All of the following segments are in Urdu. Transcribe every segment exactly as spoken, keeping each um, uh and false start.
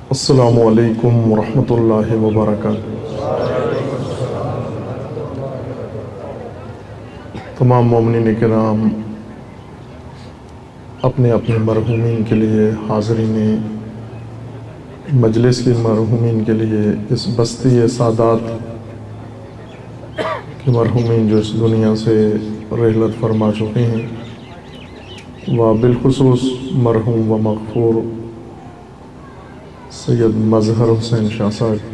السلام علیکم ورحمۃ اللہ وبرکاتہ۔ تمام مومنین کرام اپنے اپنے مرحومین کے لیے، حاضرین مجلس کے مرحومین کے لیے، اس بستی سادات کے مرحومین جو اس دنیا سے رحلت فرما چکے ہیں، و بالخصوص مرحوم و مغفور سید مظہر حسین شاہ صاحب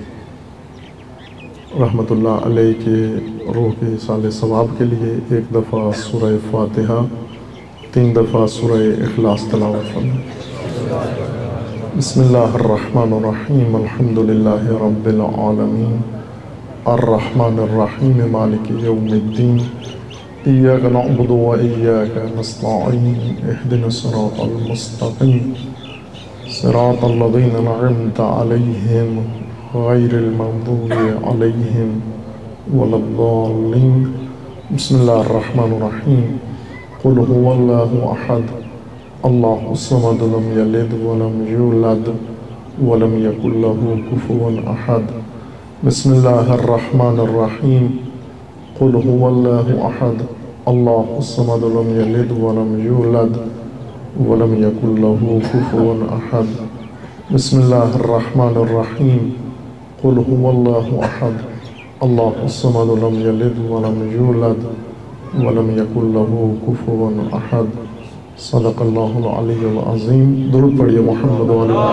رحمۃ اللہ علیہ کے روح کے سال ثواب کے لیے ایک دفعہ سورہ فاتحہ، تین دفعہ سورہ اخلاص تلاوت فرمائیں۔ بسم اللہ الرحمن الرحیم، الحمد للہ رب العالمین، الرحمن الرحیم، مالک یوم الدین، ایاک نعبد و ایاک نستعین، اہدنا الصراط المستقیم، صراط الذین انعمت علیہم غیر المغضوب علیہم ولا الضالین۔ بسم اللہ الرحمن الرحیم، قل هو اللہ احد اللہ الصمد لم یلد ولم یولد ولم یکن له کفوا احد۔ بسم اللہ الرحمن الرحیم، قل هو اللہ احد اللہ الصمد لم یلد ولم یولد ولم یکن له کفوا احد۔ بسم اللہ الرحمن الرحیم، قل هو اللہ احد اللہ الصمد لم یلد ولم یولد ولم یکن له کفوا احد۔ صدق اللہ العلی العظیم۔ درود پڑھیے محمد و علیہ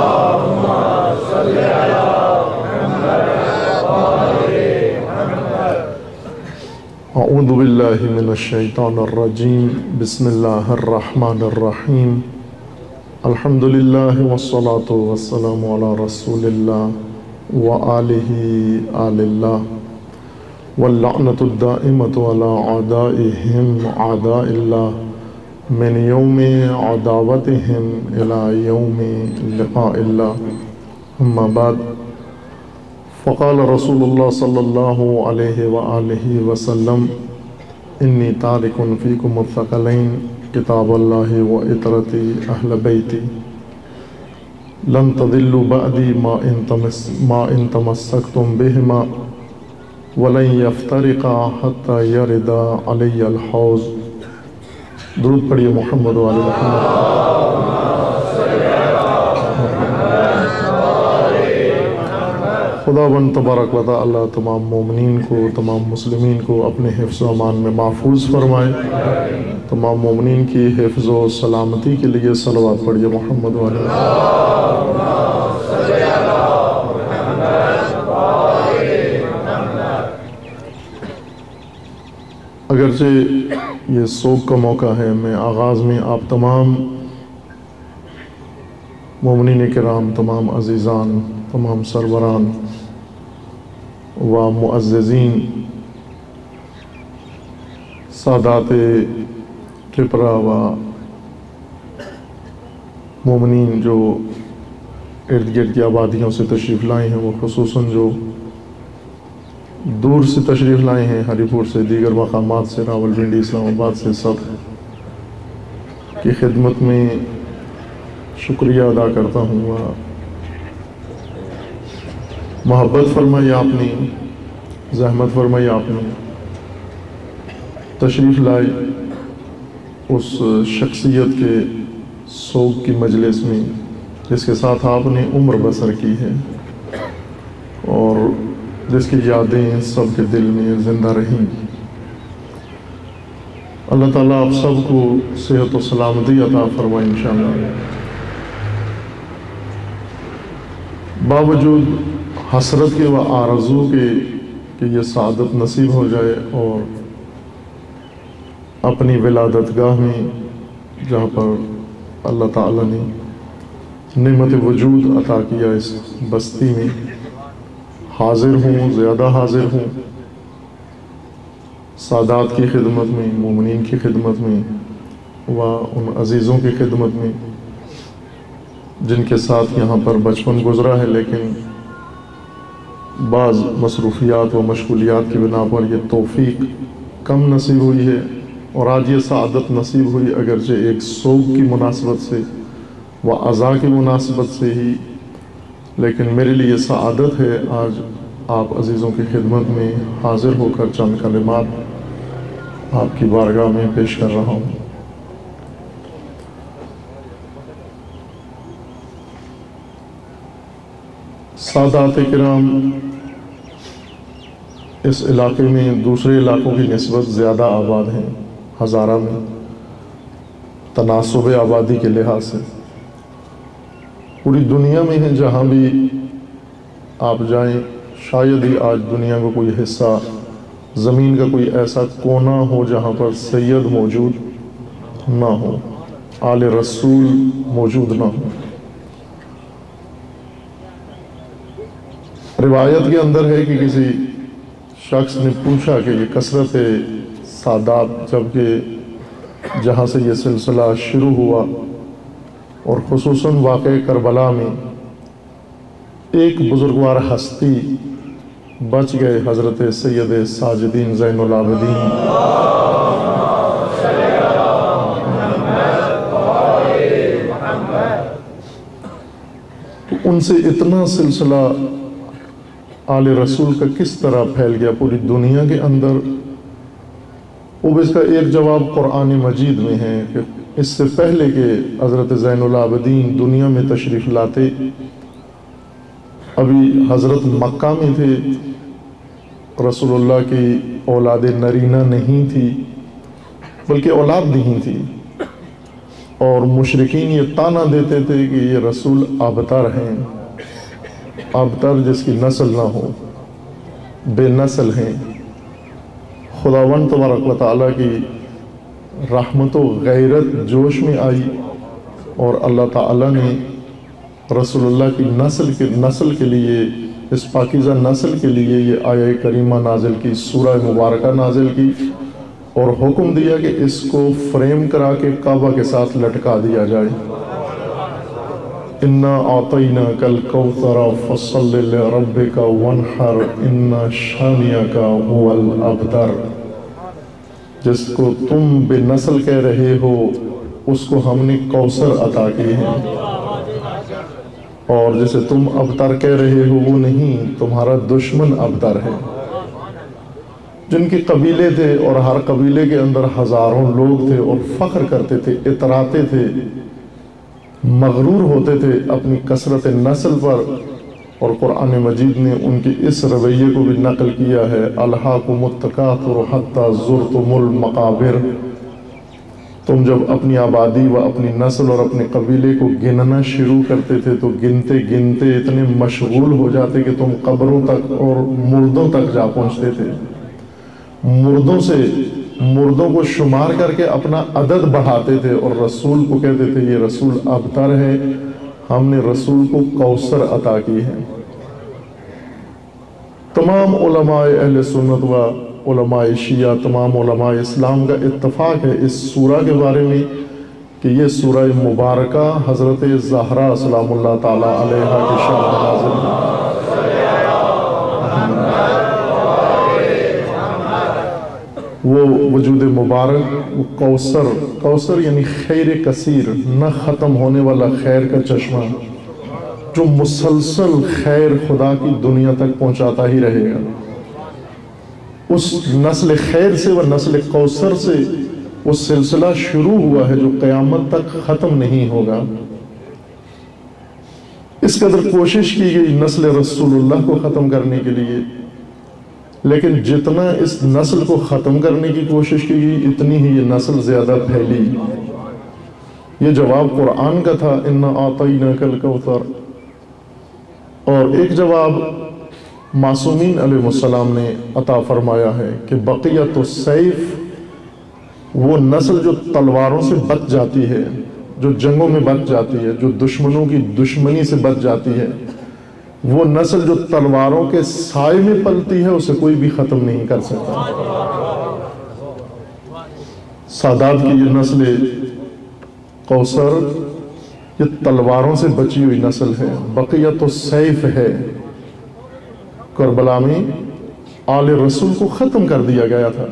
اعوذ باللہ من الشیطان الرجیم، بسم اللہ الرحمن الرحیم، الحمد للہ والصلاة والسلام علی رسول اللہ وآلہ آل اللہ، واللعنۃ الدائمۃ علی اعدائہم اعداء اللہ، من یوم عداوتہم الی یوم لقاء اللہ، اما بعد، فقال رسول اللہ صلی اللہ علیہ وآلہ وسلم، انی تارک فیکم الثقلین، کتاب اللہ و اطرتی اہل بیتی، لن تضلوا بعدی ما ان تمسکتم بہما ولن یفترقا حتی یردا علی الحوض۔ درود پڑھیے محمد و آل محمد۔ خداوند تبارک و تعالی اللہ تمام مومنین کو، تمام مسلمین کو اپنے حفظ و امان میں محفوظ فرمائے۔ تمام مومنین کی حفظ و سلامتی کے لیے صلوات پڑھیے محمد و آل محمد۔ اگرچہ یہ سوگ کا موقع ہے، میں آغاز میں آپ تمام مومنین کرام، تمام عزیزان، تمام سروران و معززین، سادات ٹرپرا و مومنین جو ارد گرد کی آبادیوں سے تشریف لائے ہیں، وہ خصوصاً جو دور سے تشریف لائے ہیں، ہری پور سے، دیگر مقامات سے، راول پنڈی، اسلام آباد سے، سب کی خدمت میں شکریہ ادا کرتا ہوں۔ و محبت فرمائی آپ نے، زحمت فرمائی آپ نے، تشریف لائے اس شخصیت کے سوگ کی مجلس میں جس کے ساتھ آپ نے عمر بسر کی ہے اور جس کی یادیں سب کے دل میں زندہ رہیں۔ اللہ تعالیٰ آپ سب کو صحت و سلامتی عطا فرمائے انشاءاللہ۔ باوجود حسرت کے و آرزو کے کہ یہ سعادت نصیب ہو جائے اور اپنی ولادت گاہ میں، جہاں پر اللہ تعالیٰ نے نعمت وجود عطا کیا، اس بستی میں حاضر ہوں، زیادہ حاضر ہوں، سادات کی خدمت میں، مومنین کی خدمت میں و ان عزیزوں کی خدمت میں جن کے ساتھ یہاں پر بچپن گزرا ہے، لیکن بعض مصروفیات و مشغولیات کی بنا پر یہ توفیق کم نصیب ہوئی ہے اور آج یہ سعادت نصیب ہوئی، اگرچہ ایک سوگ کی مناسبت سے و عزا کی مناسبت سے ہی، لیکن میرے لیے سعادت ہے آج آپ عزیزوں کی خدمت میں حاضر ہو کر چند کلمات آپ کی بارگاہ میں پیش کر رہا ہوں۔ سادات کرام، اس علاقے میں دوسرے علاقوں کی نسبت زیادہ آباد ہیں، ہزارہ میں تناسب آبادی کے لحاظ سے پوری دنیا میں ہیں، جہاں بھی آپ جائیں شاید ہی آج دنیا کو کوئی حصہ، زمین کا کوئی ایسا کونا ہو جہاں پر سید موجود نہ ہو، آل رسول موجود نہ ہو۔ روایت کے اندر ہے کہ کسی شخص نے پوچھا کہ یہ کثرت سادات، جبکہ جہاں سے یہ سلسلہ شروع ہوا اور خصوصاً واقع کربلا میں ایک بزرگوار ہستی بچ گئے، حضرت سید ساجدین زین العابدین، تو ان سے اتنا سلسلہ آل رسول کا کس طرح پھیل گیا پوری دنیا کے اندر۔ اب اس کا ایک جواب قرآن مجید میں ہے کہ اس سے پہلے کہ حضرت زین العابدین دنیا میں تشریف لاتے، ابھی حضرت مکہ میں تھے، رسول اللہ کی اولاد نرینہ نہیں تھی بلکہ اولاد نہیں تھی، اور مشرکین یہ طعنہ دیتے تھے کہ یہ رسول ابتر ہیں، ابتر جس کی نسل نہ ہو، بے نسل ہیں۔ خداوند تبارک و تعالیٰ کی رحمت و غیرت جوش میں آئی اور اللہ تعالیٰ نے رسول اللہ کی نسل کے نسل کے لیے، اس پاکیزہ نسل کے لیے یہ آیہ کریمہ نازل کی، سورہ مبارکہ نازل کی، اور حکم دیا کہ اس کو فریم کرا کے کعبہ کے ساتھ لٹکا دیا جائے۔ اِنَّا أَعْطَيْنَاكَ الْكَوْثَرَ فَصَلِّ لِرَبِّكَ وَانْحَرْ إِنَّ شَانِئَكَ هُوَ الْأَبْتَرُ، جس کو تم بے نسل کہہ رہے ہو اس کو ہم نے کوثر عطا کی ہے، اور جسے تم ابتر کہہ رہے ہو وہ نہیں، تمہارا دشمن ابتر ہے۔ جن کے قبیلے تھے اور ہر قبیلے کے اندر ہزاروں لوگ تھے اور فخر کرتے تھے، اتراتے تھے، مغرور ہوتے تھے اپنی کثرت نسل پر، اور قرآن مجید نے ان کے اس رویے کو بھی نقل کیا ہے، الہاکم التکاثر حتی زرتم المقابر۔ تم جب اپنی آبادی و اپنی نسل اور اپنے قبیلے کو گننا شروع کرتے تھے تو گنتے گنتے اتنے مشغول ہو جاتے کہ تم قبروں تک اور مردوں تک جا پہنچتے تھے، مردوں سے مردوں کو شمار کر کے اپنا عدد بڑھاتے تھے، اور رسول کو کہتے تھے یہ رسول ابتر ہے، ہم نے رسول کو کوثر عطا کی ہے۔ تمام علماء اہل سنت و علماء شیعہ، تمام علماء اسلام کا اتفاق ہے اس سورہ کے بارے میں کہ یہ سورہ مبارکہ حضرت زہرا سلام اللہ تعالیٰ علیہا کے شان میں نازل ہے۔ وہ وجود مبارک، وہ کوثر، کوثر یعنی خیر کثیر، نہ ختم ہونے والا خیر کا چشمہ جو مسلسل خیر خدا کی دنیا تک پہنچاتا ہی رہے گا۔ اس نسل خیر سے و نسل کوثر سے وہ سلسلہ شروع ہوا ہے جو قیامت تک ختم نہیں ہوگا۔ اس قدر کوشش کی گئی نسل رسول اللہ کو ختم کرنے کے لیے، لیکن جتنا اس نسل کو ختم کرنے کی کوشش کی گئی اتنی ہی یہ نسل زیادہ پھیلی۔ یہ جواب قرآن کا تھا، اِنَّا أَعْطَيْنَاكَ الْكَوْثَرَ، اور ایک جواب معصومین علیہ السلام نے عطا فرمایا ہے کہ بقیت السیف، وہ نسل جو تلواروں سے بچ جاتی ہے، جو جنگوں میں بچ جاتی ہے، جو دشمنوں کی دشمنی سے بچ جاتی ہے، وہ نسل جو تلواروں کے سائے میں پلتی ہے اسے کوئی بھی ختم نہیں کر سکتا۔ سادات کی یہ نسل کوثر یہ تلواروں سے بچی ہوئی نسل ہے، بقیت السیف ہے۔ کربلا میں آل رسول کو ختم کر دیا گیا تھا۔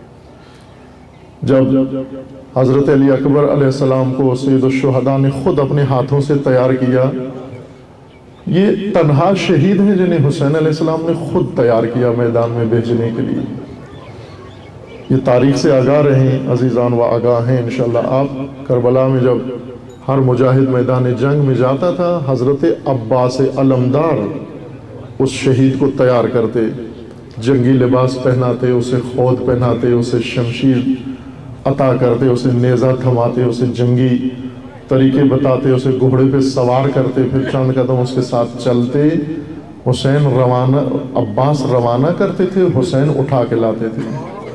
جب حضرت علی اکبر علیہ السلام کو سید الشہداء نے خود اپنے ہاتھوں سے تیار کیا یہ تنہا شہید ہیں جنہیں حسین علیہ السلام نے خود تیار کیا میدان میں بھیجنے کے لیے. یہ تاریخ سے آگاہ رہیں عزیزان و آگاہ ہیں انشاءاللہ. آپ کربلا میں جب ہر مجاہد میدان جنگ میں جاتا تھا، حضرت عباس علمدار اس شہید کو تیار کرتے، جنگی لباس پہناتے، اسے خود پہناتے، اسے شمشیر عطا کرتے، اسے نیزہ تھماتے، اسے جنگی طریقے بتاتے، اسے گھوڑے پہ سوار کرتے، پھر چند قدم اس کے ساتھ چلتے. حسین روانہ عباس روانہ کرتے تھے، حسین اٹھا کے لاتے تھے.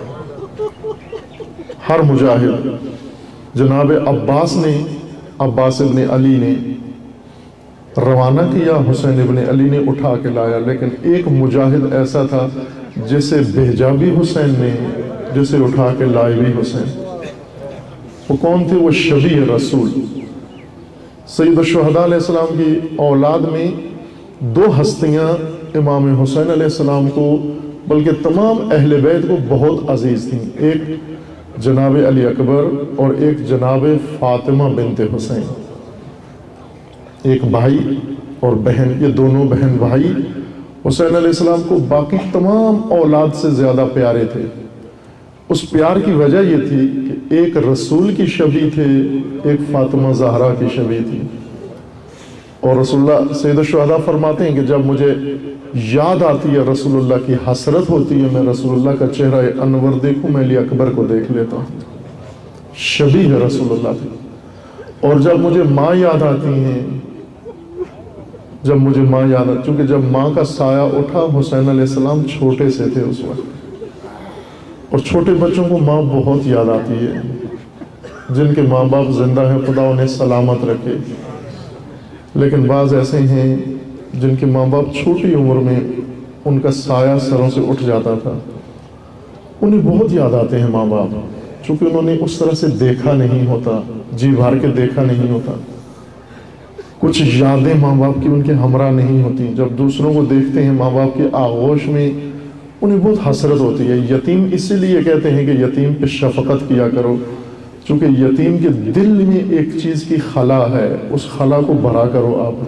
ہر مجاہد جناب عباس نے عباس ابن علی نے روانہ کیا، حسین ابن علی نے اٹھا کے لایا. لیکن ایک مجاہد ایسا تھا جسے بھیجا بھی حسین نے، جسے اٹھا کے لائے بھی حسین. وہ کون تھے؟ وہ شبیہ رسول. سید الشہداء علیہ السلام کی اولاد میں دو ہستیاں امام حسین علیہ السلام کو بلکہ تمام اہل بیت کو بہت عزیز تھیں. ایک جناب علی اکبر اور ایک جناب فاطمہ بنت حسین. ایک بھائی اور بہن، یہ دونوں بہن بھائی حسین علیہ السلام کو باقی تمام اولاد سے زیادہ پیارے تھے. اس پیار کی وجہ یہ تھی کہ ایک رسول کی شبیہ تھے، ایک فاطمہ زہرا کی شبیہ تھی. اور رسول اللہ سید الشہداء فرماتے ہیں کہ جب مجھے یاد آتی ہے رسول اللہ کی، حسرت ہوتی ہے میں رسول اللہ کا چہرہ انور دیکھوں، میں علی اکبر کو دیکھ لیتا ہوں. شبیہ رسول اللہ تھی. اور جب مجھے ماں یاد آتی ہیں، جب مجھے ماں یاد آتی، چونکہ جب ماں کا سایہ اٹھا، حسین علیہ السلام چھوٹے سے تھے اس وقت، اور چھوٹے بچوں کو ماں بہت یاد آتی ہے. جن کے ماں باپ زندہ ہیں خدا انہیں سلامت رکھے، لیکن بعض ایسے ہیں جن کے ماں باپ چھوٹی عمر میں ان کا سایہ سروں سے اٹھ جاتا تھا. انہیں بہت یاد آتے ہیں ماں باپ، چونکہ انہوں نے اس طرح سے دیکھا نہیں ہوتا، جی بھر کے دیکھا نہیں ہوتا. کچھ یادیں ماں باپ کی ان کے ہمراہ نہیں ہوتی. جب دوسروں کو دیکھتے ہیں ماں باپ کے آغوش میں، انہیں بہت حسرت ہوتی ہے. یتیم اسی لیے کہتے ہیں کہ یتیم پہ شفقت کیا کرو، چونکہ یتیم کے دل میں ایک چیز کی خلا ہے، اس خلا کو بھرا کرو. آپ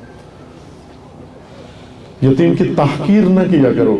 یتیم کی تحقیر نہ کیا کرو.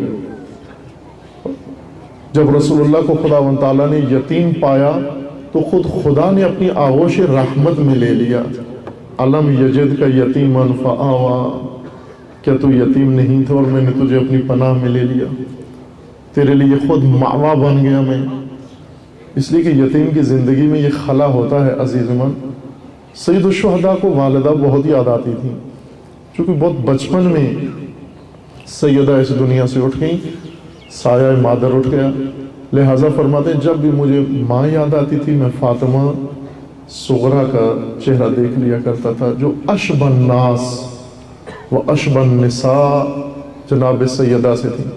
جب رسول اللہ کو خدا و تعالیٰ نے یتیم پایا تو خود خدا نے اپنی آغوش رحمت میں لے لیا. علم یجد کا یتیماً فآوا، کیا تو یتیم نہیں تھا اور میں نے تجھے اپنی پناہ میں لے لیا، تیرے لیے خود ماوا بن گیا میں. اس لیے کہ یتیم کی زندگی میں یہ خلا ہوتا ہے. عزیز من، سید الشہداء کو والدہ بہت یاد آتی تھی، چونکہ بہت بچپن میں سیدہ اس دنیا سے اٹھ گئیں، سایہ مادر اٹھ گیا. لہٰذا فرماتے ہیں جب بھی مجھے ماں یاد آتی تھی میں فاطمہ صغرا کا چہرہ دیکھ لیا کرتا تھا، جو اشب الناس و اشب النساء جناب سیدہ سے تھی.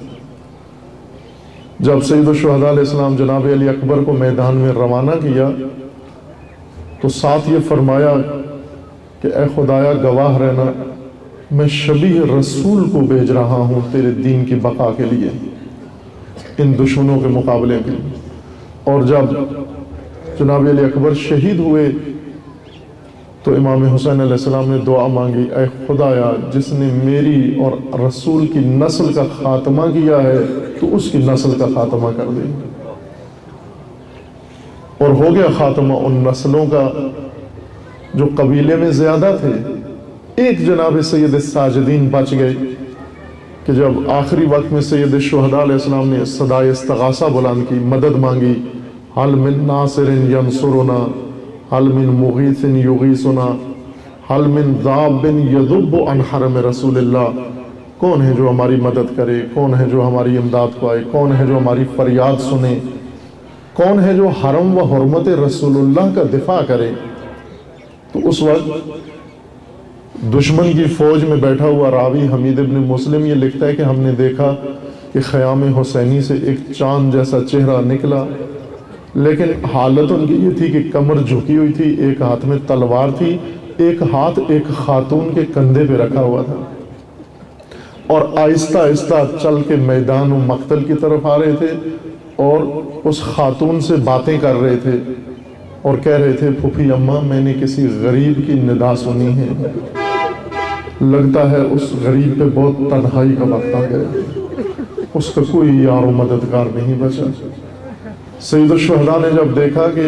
جب سید الشہداء علیہ السلام جناب علی اکبر کو میدان میں روانہ کیا تو ساتھ یہ فرمایا کہ اے خدایا گواہ رہنا، میں شبیہ رسول کو بھیج رہا ہوں تیرے دین کی بقا کے لیے، ان دشمنوں کے مقابلے کے لیے. اور جب جناب علی اکبر شہید ہوئے تو امام حسین علیہ السلام نے دعا مانگی، اے خدایا جس نے میری اور رسول کی نسل کا خاتمہ کیا ہے تو اس کی نسل کا خاتمہ کر دے. اور ہو گیا خاتمہ ان نسلوں کا جو قبیلے میں زیادہ تھے. ایک جناب سید الساجدین بچ گئے کہ جب آخری وقت میں سید الشہداء علیہ السلام نے صدائے استغاثہ بلند کی، مدد مانگی، حل من ناصر ینصرنا، حل من مغیث یغیثنا، حل من ذاب یذب عن حرم رسول اللہ. کون ہے جو ہماری مدد کرے، کون ہے جو ہماری امداد کو آئے، کون ہے جو ہماری فریاد سنے، کون ہے جو حرم و حرمت رسول اللہ کا دفاع کرے. تو اس وقت دشمن کی فوج میں بیٹھا ہوا راوی حمید ابن مسلم یہ لکھتا ہے کہ ہم نے دیکھا کہ خیام حسینی سے ایک چاند جیسا چہرہ نکلا، لیکن حالت ان کی یہ تھی کہ کمر جھکی ہوئی تھی، ایک ہاتھ میں تلوار تھی، ایک ہاتھ ایک خاتون کے کندھے پہ رکھا ہوا تھا، اور آہستہ آہستہ چل کے میدان و مقتل کی طرف آ رہے تھے اور اس خاتون سے باتیں کر رہے تھے اور کہہ رہے تھے، پھوپھی اماں میں نے کسی غریب کی ندا سنی ہے، لگتا ہے اس غریب پہ بہت تنہائی کا وقت آ گیا، اس کا کوئی یار و مددگار نہیں بچا۔ سید الشہداء نے جب دیکھا کہ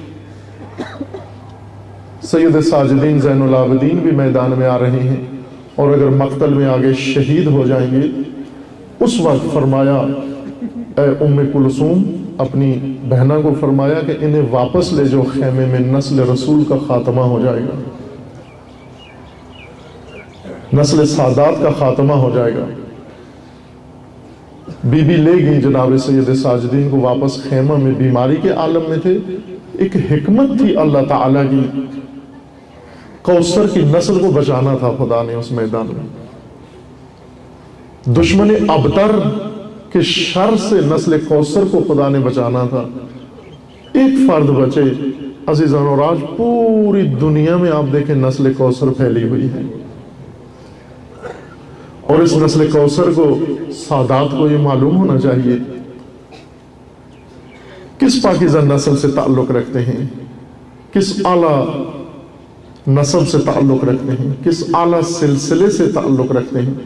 سید ساجدین زین العابدین بھی میدان میں آ رہے ہیں اور اگر مقتل میں آگے شہید ہو جائیں گے، اس وقت فرمایا اے ام کلثوم، اپنی بہنہ کو فرمایا کہ انہیں واپس لے جو خیمے میں نسل رسول کا خاتمہ ہو جائے گا، نسل سادات کا خاتمہ ہو جائے گا۔ بی بی لے گئی جناب سید ساجدین کو واپس خیمہ میں، بیماری کے عالم میں تھے۔ ایک حکمت تھی اللہ تعالیٰ کی، کوثر کی نسل کو بچانا تھا خدا نے اس میدان میں، دشمن ابتر کے شر سے نسل کوثر کو خدا نے بچانا تھا۔ ایک فرد بچے عزیزان، اور آج پوری دنیا میں آپ دیکھیں نسل کوثر پھیلی ہوئی ہے، اور اس نسل کوثر کو سادات کو یہ معلوم ہونا چاہیے کس پاکیزہ نسل سے تعلق رکھتے ہیں، کس اعلیٰ نسب سے تعلق رکھتے ہیں، کس اعلیٰ سلسلے سے تعلق رکھتے ہیں۔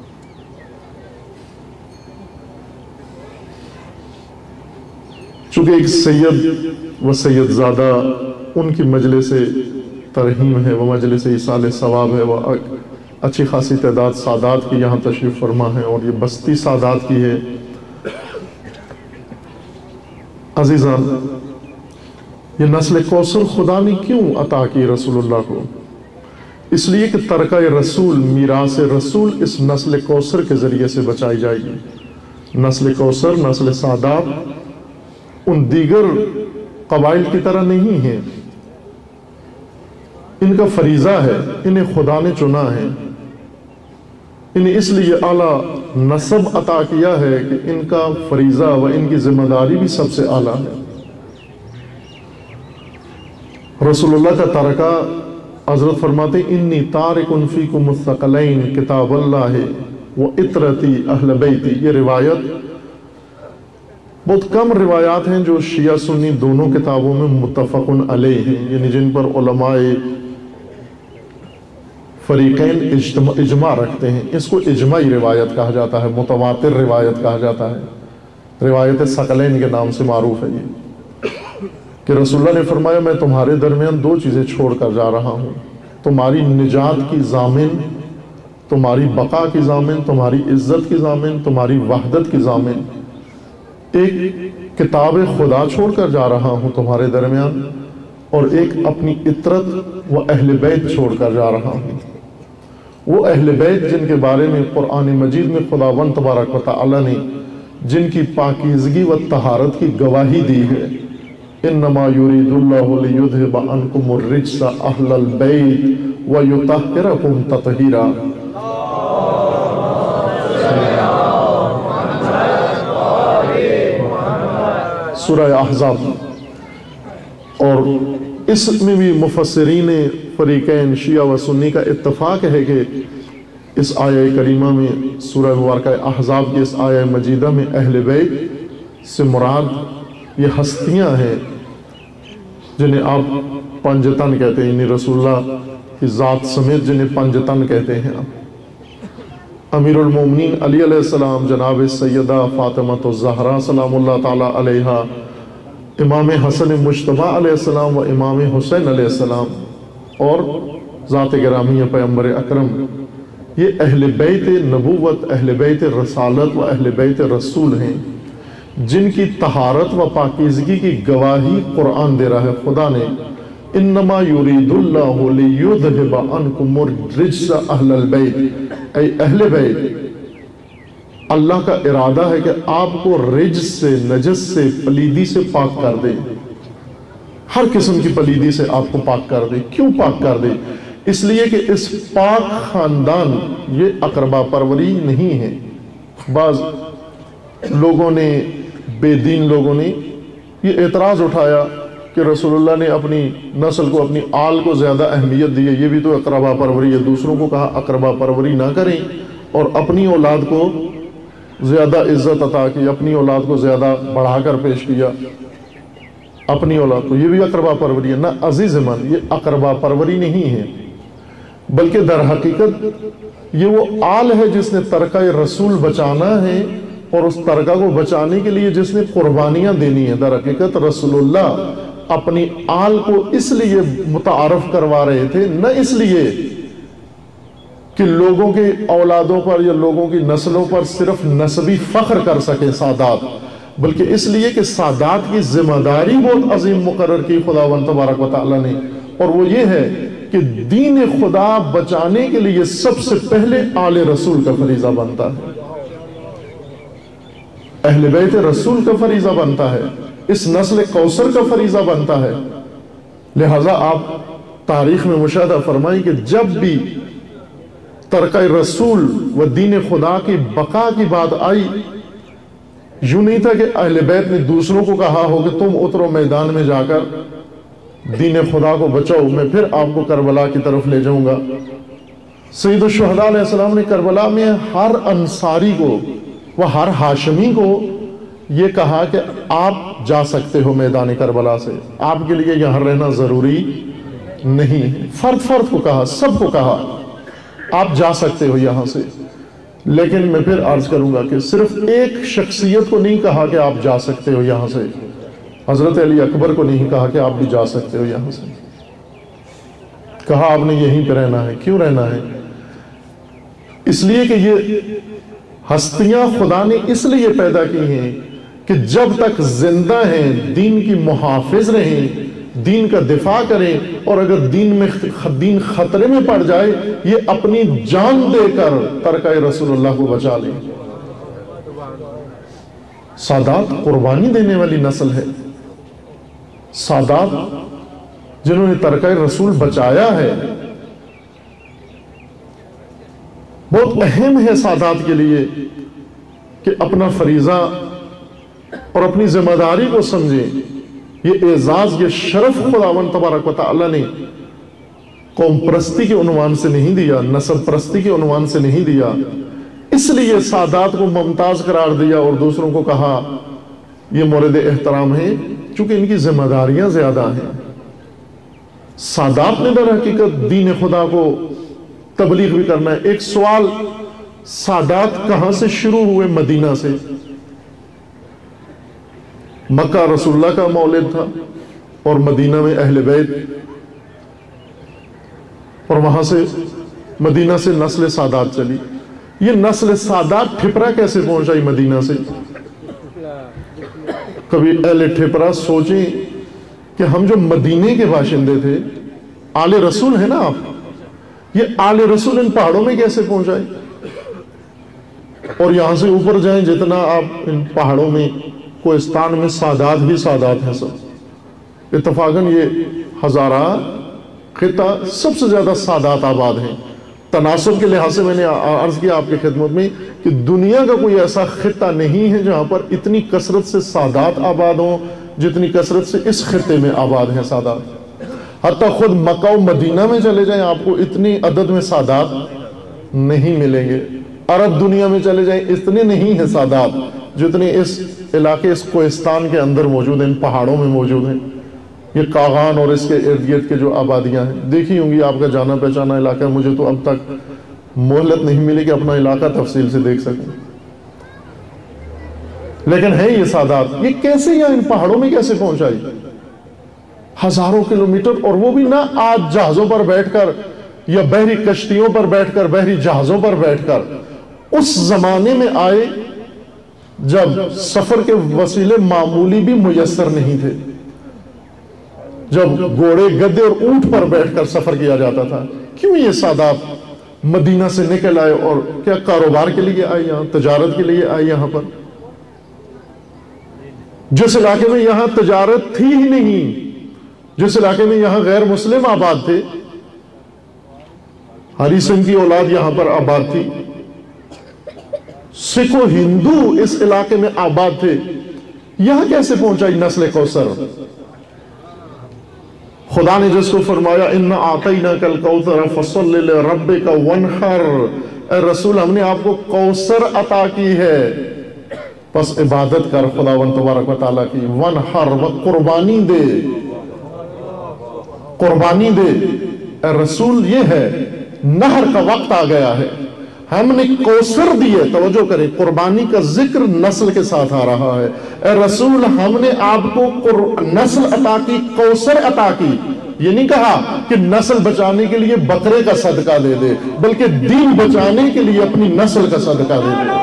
چونکہ ایک سید و سید زادہ ان کی مجلس ترحیم ہے، وہ مجلس ایصال ثواب ہے، وہ اچھی خاصی تعداد سادات کی یہاں تشریف فرما ہے، اور یہ بستی سادات کی ہے۔ عزیزان، یہ نسل کوثر خدا نے کیوں عطا کی رسول اللہ کو؟ اس لیے کہ ترکہ رسول، میراث رسول اس نسل کوثر کے ذریعے سے بچائی جائے گی۔ نسل کوثر، نسل سادات ان دیگر قبائل کی طرح نہیں ہیں، ان کا فریضہ ہے، انہیں خدا نے چنا ہے، انہیں اس لیے اعلیٰ نسب عطا کیا ہے کہ ان کا فریضہ و ان کی ذمہ داری بھی سب سے اعلیٰ ہے۔ رسول اللہ کا ترکہ، حضرت فرماتے ہیں انی تارک فیکم الثقلین کتاب اللہ و اطرتی اہل بیتی۔ یہ روایت بہت کم روایات ہیں جو شیعہ سنی دونوں کتابوں میں متفق علیہ ہیں، یعنی جن پر علماء فریقین اجتماع, اجماع رکھتے ہیں۔ اس کو اجماعی روایت کہا جاتا ہے، متواتر روایت کہا جاتا ہے، روایت ثقلین کے نام سے معروف ہے یہ، کہ رسول اللہ نے فرمایا میں تمہارے درمیان دو چیزیں چھوڑ کر جا رہا ہوں، تمہاری نجات کی ضامن، تمہاری بقا کی ضامن، تمہاری عزت کی ضامن، تمہاری وحدت کی ضامن۔ ایک کتاب خدا چھوڑ کر جا رہا ہوں تمہارے درمیان، اور ایک اپنی اطرت و اہل بیت چھوڑ کر جا رہا ہوں۔ وہ اہل بیت جن کے بارے میں قرآن مجید میں خداوند تبارک و تعالی نے جن کی پاکیزگی و طہارت کی گواہی دی ہے، انما یرید اللہ لیذھب عنکم الرجس اہل البیت ویطہرکم تطہیرا۔ سورہ احزاب، اور اس میں بھی مفسرین فریقین شیعہ و سنی کا اتفاق ہے کہ اس آیہ کریمہ میں، سورہ مبارکہ احزاب کی اس آیہ مجیدہ میں اہل بیت سے مراد یہ ہستیاں ہیں جنہیں آپ پنجتن کہتے ہیں، یعنی رسول اللہ کی ذات سمیت جنہیں پنجتن کہتے ہیں۔ امیر المومنین علی علیہ السلام، جناب سیدہ فاطمہ الزہرا سلام اللہ تعالی علیہا، امام حسن مجتبی علیہ السلام و امام حسین علیہ السلام، اور ذات گرامی پیغمبر اکرم، یہ اہل بیت نبوت، اہل بیت رسالت و اہل بیت رسول ہیں، جن کی طہارت و پاکیزگی کی گواہی قرآن دے رہا ہے۔ خدا نے انما یرید اللہ لیذھب عنکم الرجس اہل البیت، اے اہل بیت، اللہ کا ارادہ ہے کہ آپ کو رجس سے، نجس سے، پلیدی سے پاک کر دے، ہر قسم کی پلیدی سے آپ کو پاک کر دے۔ کیوں پاک کر دے؟ اس لیے کہ اس پاک خاندان، یہ اقربا پروری نہیں ہے۔ بعض لوگوں نے، بے دین لوگوں نے یہ اعتراض اٹھایا کہ رسول اللہ نے اپنی نسل کو، اپنی آل کو زیادہ اہمیت دی ہے، یہ بھی تو اقربا پروری ہے۔ دوسروں کو کہا اقربا پروری نہ کریں، اور اپنی اولاد کو زیادہ عزت عطا کی، اپنی اولاد کو زیادہ بڑھا کر پیش کیا، اپنی اولاد کو، یہ بھی اقربا پروری ہے۔ نہ عزیز من، یہ اقربا پروری نہیں ہے، بلکہ در حقیقت یہ وہ آل ہے جس نے ترکہ رسول بچانا ہے، اور اس ترکہ کو بچانے کے لیے جس نے قربانیاں دینی ہیں۔ در حقیقت رسول اللہ اپنی آل کو اس لیے متعارف کروا رہے تھے، نہ اس لیے کہ لوگوں کے اولادوں پر یا لوگوں کی نسلوں پر صرف نسبی فخر کر سکیں سادات، بلکہ اس لیے کہ سادات کی ذمہ داری بہت عظیم مقرر کی خداوند تبارک و تعالیٰ نے، اور وہ یہ ہے کہ دین خدا بچانے کے لیے سب سے پہلے آل رسول کا فریضہ بنتا ہے، اہل بیت رسول کا فریضہ بنتا ہے، اس نسل کوثر کا فریضہ بنتا ہے۔ لہٰذا آپ تاریخ میں مشاہدہ فرمائیں کہ جب بھی ترکہ رسول و دین خدا کی بقا کی بات آئی، یوں نہیں تھا کہ اہل بیت نے دوسروں کو کہا ہو کہ تم اترو میدان میں جا کر دین خدا کو بچاؤ، میں پھر آپ کو کربلا کی طرف لے جاؤں گا۔ سید الشہداء علیہ السلام نے کربلا میں ہر انصاری کو وہ ہر ہاشمی کو یہ کہا کہ آپ جا سکتے ہو میدان کربلا سے، آپ کے لیے یہاں رہنا ضروری نہیں، فرد فرد کو کہا، سب کو کہا آپ جا سکتے ہو یہاں سے۔ لیکن میں پھر عرض کروں گا کہ صرف ایک شخصیت کو نہیں کہا کہ آپ جا سکتے ہو یہاں سے، حضرت علی اکبر کو نہیں کہا کہ آپ بھی جا سکتے ہو یہاں سے، کہا آپ نے یہیں پہ رہنا ہے۔ کیوں رہنا ہے؟ اس لیے کہ یہ ہستیاں خدا نے اس لیے پیدا کی ہیں کہ جب تک زندہ ہیں دین کی محافظ رہیں، دین کا دفاع کریں، اور اگر دین میں دین خطرے میں پڑ جائے یہ اپنی جان دے کر ترکہ رسول اللہ کو بچا لیں۔ سادات قربانی دینے والی نسل ہے، سادات جنہوں نے ترکہ رسول بچایا ہے۔ بہت اہم ہے سادات کے لیے کہ اپنا فریضہ اور اپنی ذمہ داری کو سمجھیں۔ یہ اعزاز، یہ شرف خداوند تبارک و تعالیٰ نے قوم پرستی کے عنوان سے نہیں دیا، نسب پرستی کے عنوان سے نہیں دیا، اس لیے سادات کو ممتاز قرار دیا اور دوسروں کو کہا یہ مورد احترام ہے چونکہ ان کی ذمہ داریاں زیادہ ہیں۔ سادات نے در حقیقت دین خدا کو تبلیغ بھی کرنا ہے۔ ایک سوال، سادات کہاں سے شروع ہوئے؟ مدینہ سے۔ مکہ رسول اللہ کا مولد تھا اور مدینہ میں اہل بیت، اور وہاں سے مدینہ سے نسل سادات چلی۔ یہ نسل سادات ٹھپرا کیسے پہنچائی مدینہ سے؟ کبھی اہل ٹھپرا سوچیں کہ ہم جو مدینے کے باشندے تھے، آل رسول ہیں نا آپ، یہ آل رسول ان پہاڑوں میں کیسے پہنچائے؟ اور یہاں سے اوپر جائیں جتنا آپ ان پہاڑوں میں، کوہستان میں سادات بھی سادات ہیں سب۔ اتفاقاً یہ ہزارہ خطہ سب سے زیادہ سادات آباد ہیں۔ تناسب کے لحاظ سے میں نے عرض کیا آپ کی خدمت میں کہ دنیا کا کوئی ایسا خطہ نہیں ہے جہاں پر اتنی کثرت سے سادات آباد ہوں جتنی کثرت سے اس خطے میں آباد ہیں سادات۔ حتیٰ خود مکہ و مدینہ میں چلے جائیں آپ کو اتنی عدد میں سادات نہیں ملیں گے۔ عرب دنیا میں چلے جائیں اتنے نہیں ہیں سادات جتنے اس علاقے، اس کوہستان کے اندر موجود ہیں، ان پہاڑوں میں موجود ہیں۔ یہ کاغان اور اس کے ارد گرد کے جو آبادیاں ہیں، دیکھی ہوں گی آپ کا جانا پہچانا علاقہ، مجھے تو اب تک مہلت نہیں ملی کہ اپنا علاقہ تفصیل سے دیکھ سکوں، لیکن ہے یہ سادات۔ یہ کیسے یہاں ان پہاڑوں میں کیسے پہنچائی؟ ہزاروں کلومیٹر، اور وہ بھی نہ آج جہازوں پر بیٹھ کر یا بحری کشتیوں پر بیٹھ کر، بحری جہازوں پر بیٹھ کر۔ اس زمانے میں آئے جب سفر کے وسیلے معمولی بھی میسر نہیں تھے، جب گھوڑے، گدے اور اونٹ پر بیٹھ کر سفر کیا جاتا تھا۔ کیوں یہ سادات مدینہ سے نکل آئے؟ اور کیا کاروبار کے لیے آئے یہاں، تجارت کے لیے آئے یہاں پر؟ جس علاقے میں یہاں تجارت تھی ہی نہیں، جس علاقے میں یہاں غیر مسلم آباد تھے، ہری سنگھ کی اولاد یہاں پر آباد تھی، سکھ و ہندو اس علاقے میں آباد تھے، یہاں کیسے پہنچائی نسل کوثر؟ خدا نے جس کو فرمایا اِنَّا أَعْطَيْنَاكَ الْكَوْثَرَ فَصَلِّ لِرَبِّكَ وَانْحَرْ، اے رسول ہم نے آپ کو کوثر عطا کی ہے، پس عبادت کر خداوند تبارک و تعالیٰ کی، وَانْحَرْ، و قربانی دے، قربانی دے۔ اے رسول یہ ہے نہر کا وقت آ گیا ہے، ہم نے کوثر دیے. توجہ کریں، قربانی کا ذکر نسل کے ساتھ آ رہا ہے. اے رسول ہم نے آپ کو نسل عطا کی، کوثر عطا کی. یہ نہیں کہا کہ نسل بچانے کے لیے بکرے کا صدقہ دے دے، بلکہ دین بچانے کے لیے اپنی نسل کا صدقہ دے دے.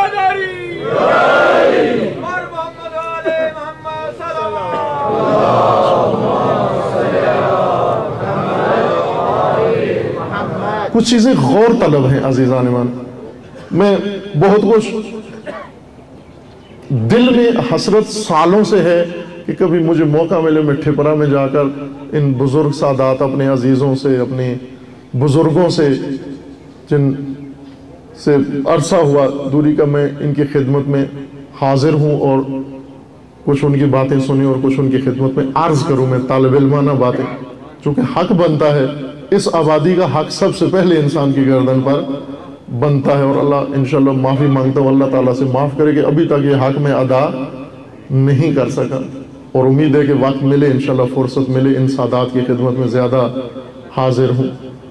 کچھ چیزیں غور طلب ہیں عزیزان ایمان. میں بہت کچھ دل میں حسرت سالوں سے ہے کہ کبھی مجھے موقع ملے میں ٹھپرا میں جا کر ان بزرگ سادات، اپنے عزیزوں سے، اپنے بزرگوں سے جن سے عرصہ ہوا دوری کا، میں ان کی خدمت میں حاضر ہوں اور کچھ ان کی باتیں سنی اور کچھ ان کی خدمت میں عرض کروں. میں طالب علمانہ باتیں، چونکہ حق بنتا ہے، اس آبادی کا حق سب سے پہلے انسان کی گردن پر بنتا ہے. اور اللہ انشاءاللہ معافی مانگتا ہوں اللہ تعالیٰ سے معاف کرے کہ ابھی تک یہ حق میں ادا نہیں کر سکا، اور امید ہے کہ وقت ملے انشاءاللہ، فرصت ملے، ان سادات کی خدمت میں زیادہ حاضر ہوں.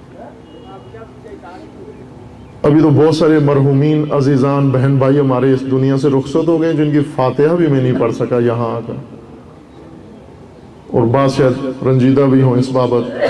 ابھی تو بہت سارے مرحومین عزیزان بہن بھائی ہمارے اس دنیا سے رخصت ہو گئے جن کی فاتحہ بھی میں نہیں پڑھ سکا یہاں آ کر، اور بعض شاید رنجیدہ بھی ہوں اس بابت.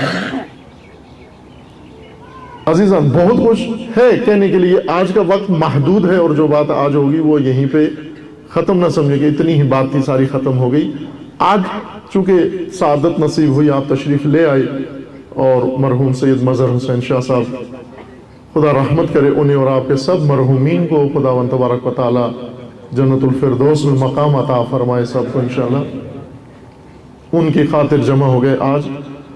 عزیزان بہت کچھ ہے کہنے کے لیے، آج کا وقت محدود ہے، اور جو بات آج ہوگی وہ یہیں پہ ختم نہ سمجھے کہ اتنی ہی بات تھی، ساری ختم ہو گئی. آج چونکہ سعادت نصیب ہوئی، آپ تشریف لے آئے، اور مرحوم سید مظہر حسین شاہ صاحب خدا رحمت کرے انہیں اور آپ کے سب مرحومین کو، خداوند تبارک و تعالی جنت الفردوس میں مقام عطا فرمائے سب کو انشاءاللہ. ان کی خاطر جمع ہو گئے آج.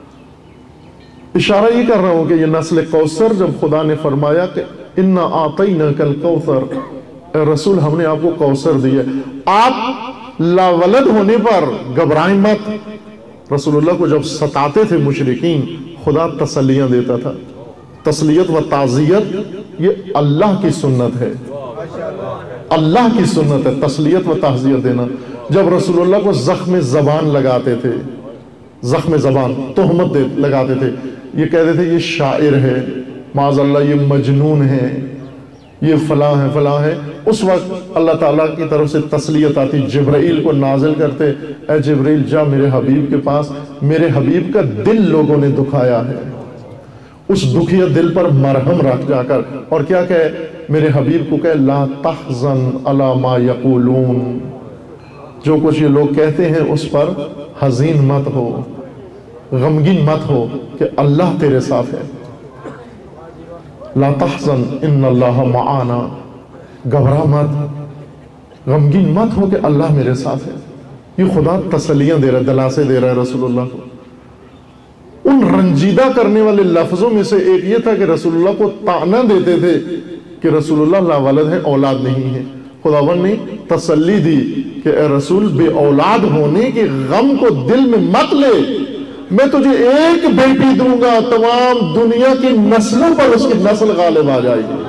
اشارہ یہ کر رہا ہوں کہ یہ نسل کوثر، جب خدا نے فرمایا کہ اِنَّا أَعْطَيْنَاكَ الْكَوْثَرَ، اے رسول ہم نے آپ کو کوثر دیا، آپ لاولد ہونے پر گھبرائیں مت. رسول اللہ کو جب ستاتے تھے مشرکین، خدا تسلیاں دیتا تھا. تسلیت و تعزیت یہ اللہ کی سنت ہے، اللہ کی سنت ہے تسلیت و تعزیت دینا. جب رسول اللہ کو زخم زبان لگاتے تھے، زخم زبان تہمت لگاتے تھے، یہ کہتے تھے یہ شاعر ہے، معاذ اللہ یہ مجنون ہے، یہ فلاں ہے فلاں ہے. اس وقت اللہ تعالیٰ کی طرف سے تسلیت آتی، جبرائیل کو نازل کرتے، اے جبرائیل جا میرے حبیب کے پاس، میرے حبیب کا دل لوگوں نے دکھایا ہے، اس دکھیا دل پر مرہم رکھ جا کر. اور کیا کہے میرے حبیب کو، کہ لا تحزن علی ما یقولون، جو کچھ یہ لوگ کہتے ہیں اس پر حزین مت ہو، غمگین مت ہو، کہ اللہ تیرے ساتھ ہے. لا تحزن ان اللہ معانا، گھبرا مت، غمگین مت ہو کہ اللہ میرے ساتھ ہے. یہ خدا تسلیاں دے رہا ہے، دلاسے دے رہا ہے رسول اللہ کو. ان رنجیدہ کرنے والے لفظوں میں سے ایک یہ تھا کہ رسول اللہ کو طعنہ دیتے تھے کہ رسول اللہ لاولد ہے، اولاد نہیں ہے. خداوند نے تسلی دی کہ اے رسول بے اولاد ہونے کے غم کو دل میں مت لے، میں تجھے ایک بیٹی دوں گا، تمام دنیا کی نسلوں پر اس کی نسل غالب آ جائے گی.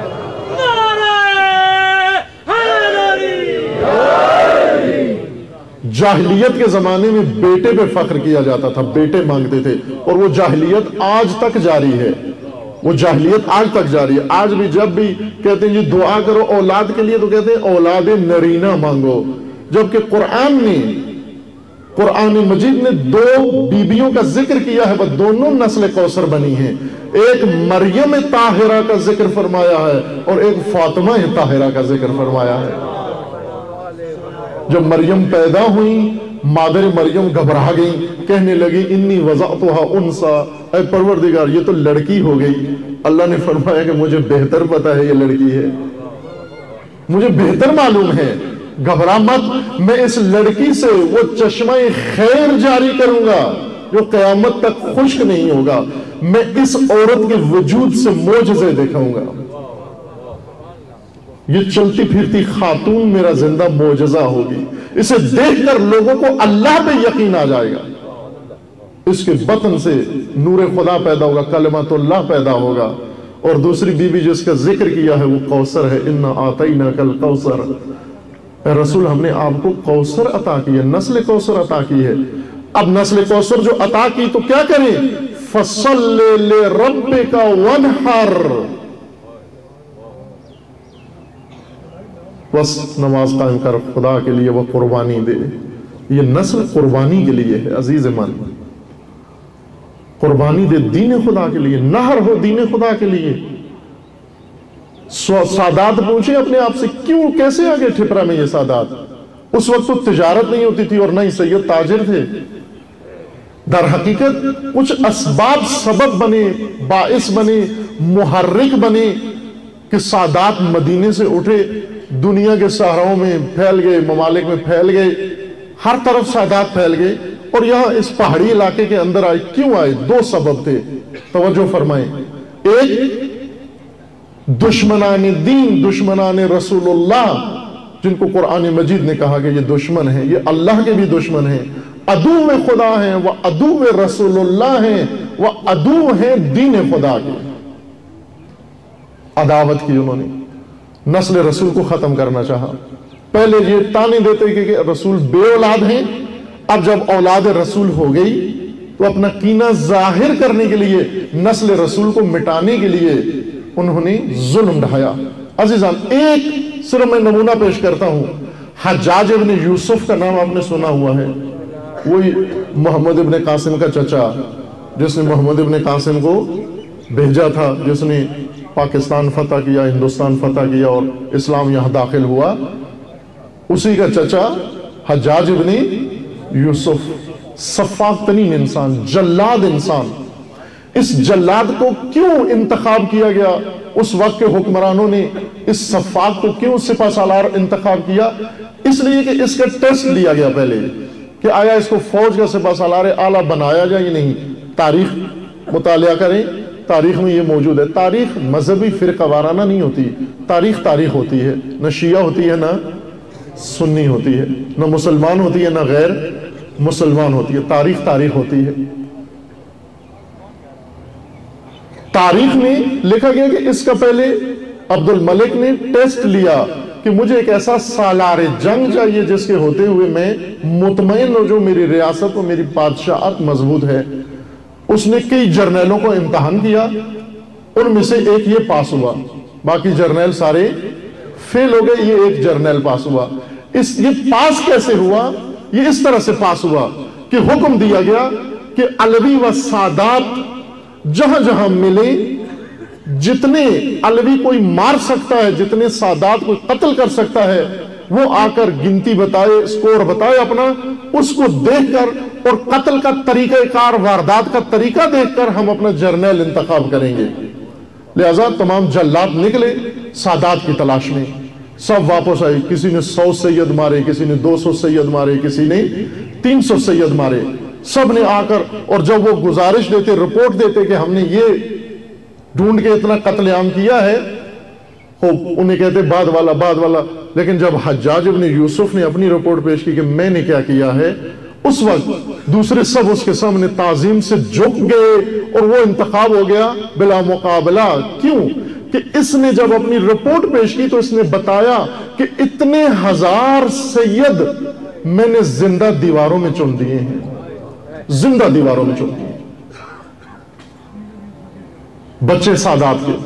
جاہلیت کے زمانے میں بیٹے پہ فخر کیا جاتا تھا، بیٹے مانگتے تھے، اور وہ جاہلیت آج تک جاری ہے، وہ جاہلیت آج تک جاری ہے. آج بھی جب بھی کہتے ہیں جی دعا کرو اولاد کے لیے تو کہتے ہیں اولاد نرینہ مانگو، جبکہ قرآن نے قرآن مجید نے دو بیبیوں کا ذکر کیا ہے، وہ دونوں نسل کوثر بنی ہیں. ایک مریم طاہرہ کا ذکر فرمایا ہے اور ایک فاطمہ طاہرہ کا ذکر فرمایا ہے. جب مریم پیدا ہوئیں، مادر مریم گھبرا گئی، کہنے لگی انی وضعتها انثى، اے پروردگار یہ تو لڑکی ہو گئی. اللہ نے فرمایا کہ مجھے بہتر پتا ہے یہ لڑکی ہے، مجھے بہتر معلوم ہے، گھبرا مت، میں اس لڑکی سے وہ چشمہ خیر جاری کروں گا جو قیامت تک خشک نہیں ہوگا. میں اس عورت کے وجود سے معجزے دکھاؤں گا. یہ چلتی پھرتی خاتون میرا زندہ معجزہ ہوگی، اسے دیکھ کر لوگوں کو اللہ پہ یقین آ جائے گا. اس کے بطن سے نور خدا پیدا ہوگا، کلمۃ اللہ پیدا ہوگا. اور دوسری بیوی جس کا ذکر کیا ہے وہ کوثر ہے، انا اعطیناک الکوثر. اے رسول ہم نے آپ کو کوثر عطا کی ہے، نسل کوثر عطا کی ہے. اب نسل کوثر جو عطا کی تو کیا کریں؟ फसल्ले लिरब्बिका वनहर, बस नमाज कायम कर, खुदा के लिए वो कुर्बानी दे। ये नस्ल कुर्बानी के लिए है अजीज मन, कुर्बानी दे दीन खुदा के लिए, नहर हो दीन खुदा के लिए। सादात पूछे अपने आप से, क्यों कैसे आ गए ठिपरा में ये सादात? उस वक्त तो तिजारत नहीं होती थी और न ही सैयद ताजिर थे। दर हकीकत कुछ असबाब सबब बने, बाइस बने, मुहर्रिक बने कि सादात मदीने से उठे, दुनिया के सहराओं में फैल गए, ममालिक में फैल गए, हर तरफ सादात फैल गए और यहां इस पहाड़ी इलाके के अंदर आए। क्यों आए? दो सबब थे, तवज्जो फरमाएं। एक, दुश्मनाने दीन, दुश्मनाने रसूलुल्लाह, जिनको कुरान मजीद ने कहा कि ये दुश्मन है, ये अल्लाह के भी दुश्मन है, अदू में खुदा है, वह अदू में रसूलुल्लाह है, वह अदू है दीन खुदा के। अदावत की उन्होंने, नस्ल रसूल को खत्म करना चाहा। पहले ये ताने देते कि रसूल बे औलाद हैं, अब जब औलाद रसूल हो गई तो अपना कीना जाहिर करने के लिए, नस्ल रसूल को मिटाने के लिए उन्होंने जुल्म ढाया। अजीजान, एक सिर्फ मैं नमूना पेश करता हूं। हज्जाज इब्न यूसुफ का नाम आपने सुना हुआ है, वही मोहम्मद इब्न कासिम का चचा, जिसने मोहम्मद इब्न कासिम को भेजा था, जिसने पाकिस्तान फतह किया, हिंदुस्तान फतह किया और इस्लाम यहां दाखिल हुआ। उसी का चचा हज्जाज इब्न यूसुफ, सफाक तरीन इंसान, जल्लाद इंसान। इस जल्लाद को क्यों इंतखाब किया गया? उस वक्त के हुक्मरानों ने इस सफाक को क्यों सिपा सालार इंतखाब किया? इसलिए कि इसका टेस्ट लिया गया पहले कि आया इसको फौज का सिपा सालार आला बनाया जाए या नहीं। तारीख मुतालिया करें, तारीख में ये मौजूद है। तारीख मजहबी फिरका वाराना नहीं होती, तारीख तारीख होती है, न शिया होती है ना सुन्नी होती है, न मुसलमान होती है ना गैर मुसलमान होती है, तारीख तारीख होती है। तारीख में लिखा गया कि इसका पहले अब्दुल मलिक ने टेस्ट लिया कि मुझे एक ऐसा सालार जंग चाहिए जिसके होते हुए मैं मुतमईन हो, जो मेरी रियासत और मेरी बादशाहत मजबूत है। उसने कई जर्नैलों को इम्तहान किया, उनमें से एक ये पास हुआ, बाकी जर्नैल सारे फेल हो गए, ये एक जर्नैल पास हुआ। इस ये पास कैसे हुआ? ये इस तरह से पास हुआ कि हुक्म दिया गया कि अलवी व सादात जहां जहां मिले, जितने अलवी कोई मार सकता है, जितने सादात कोई कत्ल कर सकता है, वो आकर गिनती बताए, स्कोर बताए अपना, उसको देखकर और कत्ल का तरीकाकार, वारदात का तरीका देखकर हम अपना जर्नैल इंतखाब करेंगे। लिहाजा तमाम जल्लाद निकले सादात की तलाश में, सब वापस आए। किसी ने सौ सैयद मारे, किसी ने दो सौ सैयद मारे, किसी ने तीन सौ सैयद मारे। सब ने आकर, और जब वो गुजारिश देते, रिपोर्ट देते कि हमने ये ढूंढ के इतना कत्लेआम किया है, हो उन्हें कहते बाद वाला बाद वाला। लेकिन जब हज्जाज इब्न यूसुफ ने अपनी रिपोर्ट पेश की कि मैंने क्या किया है, उस वक्त दूसरे सब उसके सामने ताजीम से झुक गए और वो इंतखाब हो गया बिला मुकाबला। क्यों? कि इसने जब अपनी रिपोर्ट पेश की तो इसने बताया कि इतने हजार सैयद मैंने जिंदा दीवारों में चुन दिए हैं, जिंदा दीवारों में चुन दिए, बच्चे सादात के।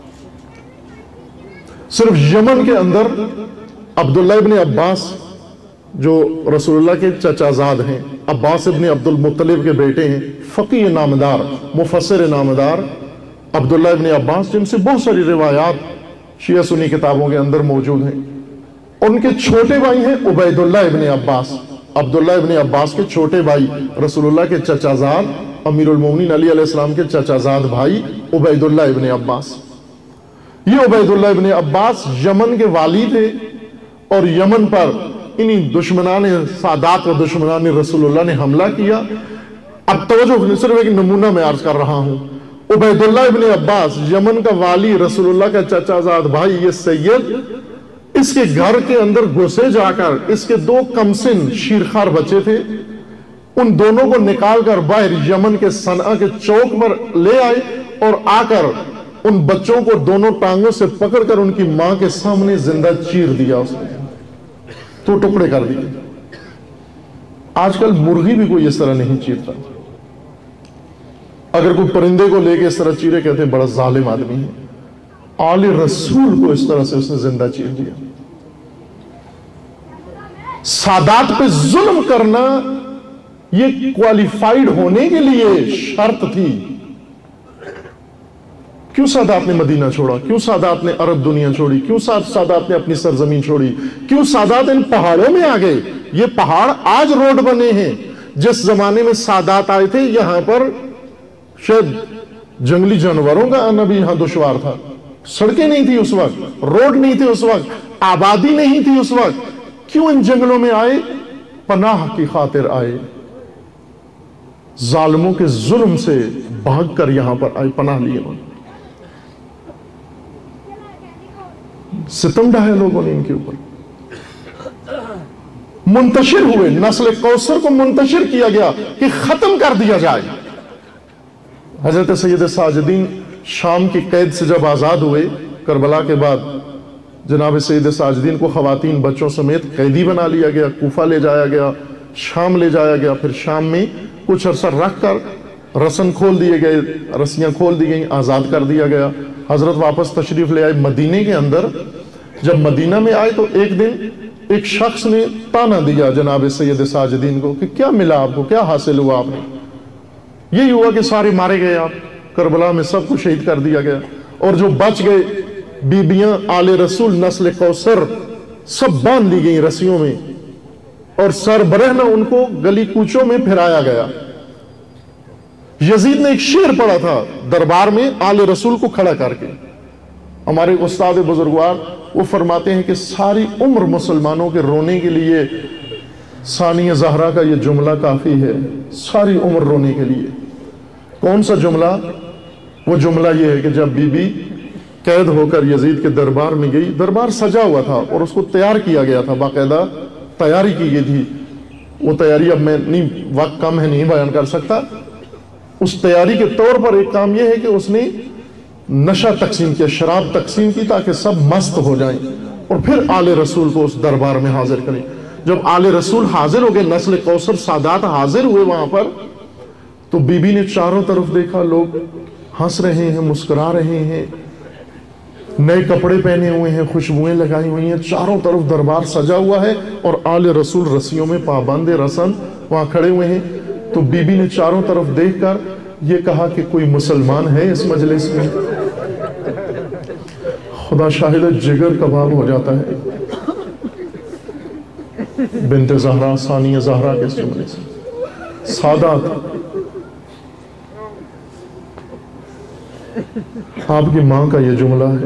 सिर्फ यमन के अंदर अब्दुल्ला इब्न अब्बास, जो रसूलुल्लाह के चचाजाद हैं, अब्बास इब्न अब्दुल मुत्तलिब के बेटे हैं, फकीह नामदार, मुफस्सिर नामदार अब्दुल्ला इब्न अब्बास, जिनसे बहुत सारी रिवायात शिया सुन्नी किताबों के अंदर मौजूद हैं। उनके छोटे भाई हैं उबैदुल्ला इब्न अब्बास। अब्दुल्ला इब्न अब्बास के छोटे भाई, रसूलुल्लाह के चचाजाद, अमीरुल मोमिनीन अली अलैहिस्सलाम के चचाजाद भाई उबैदुल्ला इब्न अब्बास। ये उबैदुल्ला इब्न अब्बास यमन के वाली थे और यमन पर इन्हीं दुश्मनान सादात व दुश्मनान रसूलुल्लाह ने हमला किया। अब तवज्जो, सिर्फ एक नमूना मैं अर्ज कर रहा हूं। उबैदुल्ला इब्न अब्बास, यमन का वाली, रसूलुल्लाह का चचाजाद भाई, ये सैयद, इसके घर के अंदर घुसे जाकर इसके दो कमसिन शीरखार बच्चे थे, उन दोनों को निकालकर बाहर यमन के सना के चौक पर ले आए और आकर उन बच्चों को दोनों टांगों से पकड़कर उनकी मां के सामने जिंदा चीर दिया, उसने तो टुकड़े कर दिए। आजकल मुर्गी भी कोई इस तरह नहीं चीरता। اگر کوئی پرندے کو لے کے اس طرح چیرے کہتے ہیں بڑا ظالم آدمی ہے. آل رسول کو اس طرح سے اس نے زندہ چیر دیا. سادات پہ ظلم کرنا یہ کوالیفائیڈ ہونے کے لیے شرط تھی. کیوں سادات نے مدینہ چھوڑا؟ کیوں سادات نے عرب دنیا چھوڑی؟ کیوں سادات نے اپنی سرزمین چھوڑی؟ کیوں سادات ان پہاڑوں میں آ گئے؟ یہ پہاڑ آج روڈ بنے ہیں. جس زمانے میں سادات آئے تھے یہاں پر شاید جنگلی جانوروں کا آنا بھی یہاں دشوار تھا. سڑکیں نہیں تھی اس وقت، روڈ نہیں تھی اس وقت، آبادی نہیں تھی اس وقت. کیوں ان جنگلوں میں آئے؟ پناہ کی خاطر آئے. ظالموں کے ظلم سے بھاگ کر یہاں پر آئے، پناہ لیے. ستم ڈھائے لوگوں نے ان کے اوپر. منتشر ہوئے، نسل کوثر کو منتشر کیا گیا کہ ختم کر دیا جائے. حضرت سید ساجدین شام کی قید سے جب آزاد ہوئے کربلا کے بعد، جناب سید ساجدین کو خواتین بچوں سمیت قیدی بنا لیا گیا، کوفہ لے جایا گیا، شام لے جایا گیا. پھر شام میں کچھ عرصہ رکھ کر رسن کھول دیے گئے، رسیاں کھول دی گئیں، آزاد کر دیا گیا. حضرت واپس تشریف لے آئے مدینے کے اندر. جب مدینہ میں آئے تو ایک دن ایک شخص نے تانا دیا جناب سید ساجدین کو کہ کیا ملا آپ کو، کیا حاصل ہوا آپ نے؟ یہی ہوا کہ سارے مارے گئے، آپ کربلا میں سب کو شہید کر دیا گیا. اور جو بچ گئے بیبیاں آل رسول نسل کوثر سب باندھ لی گئیں رسیوں میں، اور سر برہنہ ان کو گلی کوچوں میں پھرایا گیا. یزید نے ایک شعر پڑھا تھا دربار میں آل رسول کو کھڑا کر کے. ہمارے استاد بزرگوار وہ فرماتے ہیں کہ ساری عمر مسلمانوں کے رونے کے لیے ثانیہ زہرا کا یہ جملہ کافی ہے. ساری عمر رونے کے لیے. کون سا جملہ؟ وہ جملہ یہ ہے کہ جب بی بی قید ہو کر یزید کے دربار میں گئی، دربار سجا ہوا تھا اور اس کو تیار کیا گیا تھا، باقاعدہ تیاری کی گئی تھی. وہ تیاری اب میں نہیں، وقت کم ہے، نہیں بیان کر سکتا. اس تیاری کے طور پر ایک کام یہ ہے کہ اس نے نشہ تقسیم کیا، شراب تقسیم کی تاکہ سب مست ہو جائیں، اور پھر آل رسول کو اس دربار میں حاضر کریں. جب آل رسول حاضر ہو گئے، نسل کوثر سادات حاضر ہوئے وہاں پر، تو بی بی نے چاروں طرف دیکھا، لوگ ہنس رہے ہیں، مسکرا رہے ہیں، نئے کپڑے پہنے ہوئے ہیں، خوشبوئیں لگائی ہوئی ہیں، چاروں طرف دربار سجا ہوا ہے، اور آل رسول رسیوں میں پابند رسن وہاں کھڑے ہوئے ہیں. تو بی بی نے چاروں طرف دیکھ کر یہ کہا کہ کوئی مسلمان ہے اس مجلس میں؟ خدا شاہد جگر کباب ہو جاتا ہے. بنت زہرا، ثانیہ زہرا کے اس جملے سے. سادات آپ کی ماں کا یہ جملہ ہے.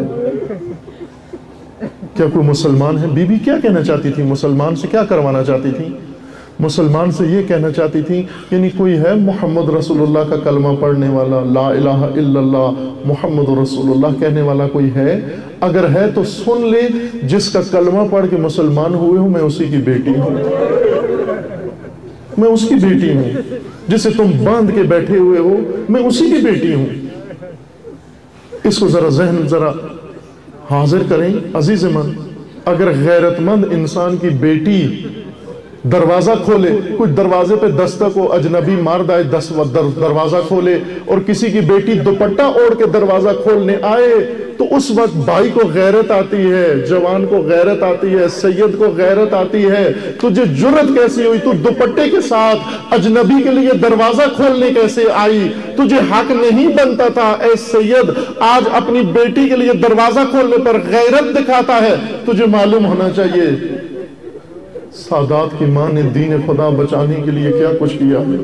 کیا کوئی مسلمان ہے؟ بی بی کیا کہنا چاہتی تھی؟ مسلمان سے کیا کروانا چاہتی تھی؟ مسلمان سے یہ کہنا چاہتی تھی یعنی کوئی ہے محمد رسول اللہ کا کلمہ پڑھنے والا، لا الہ الا اللہ محمد رسول اللہ کہنے والا کوئی ہے؟ اگر ہے تو سن لے، جس کا کلمہ پڑھ کے مسلمان ہوئے ہوں میں اسی کی بیٹی ہوں، میں اس کی بیٹی ہوں. جسے تم باندھ کے بیٹھے ہوئے ہو میں اسی کی بیٹی ہوں. اس کو ذرا ذہن ذرا حاضر کریں عزیز من. اگر غیرت مند انسان کی بیٹی دروازہ کھولے، کچھ دروازے پہ دستک ہو، اجنبی مرد آئے دروازہ کھولے، اور کسی کی بیٹی دوپٹہ اوڑھ کے دروازہ کھولنے آئے، تو اس وقت بھائی کو غیرت آتی ہے، جوان کو غیرت آتی ہے، سید کو غیرت آتی ہے. تجھے جرت کیسی ہوئی؟ تو دوپٹے کے ساتھ اجنبی کے لیے دروازہ کھولنے کیسے آئی؟ تجھے حق نہیں بنتا تھا اے سید؟ آج اپنی بیٹی کے لیے دروازہ کھولنے پر غیرت دکھاتا ہے. تجھے معلوم ہونا چاہیے سادات کی ماں نے دین خدا بچانے کے لیے کیا کچھ کیا ہے.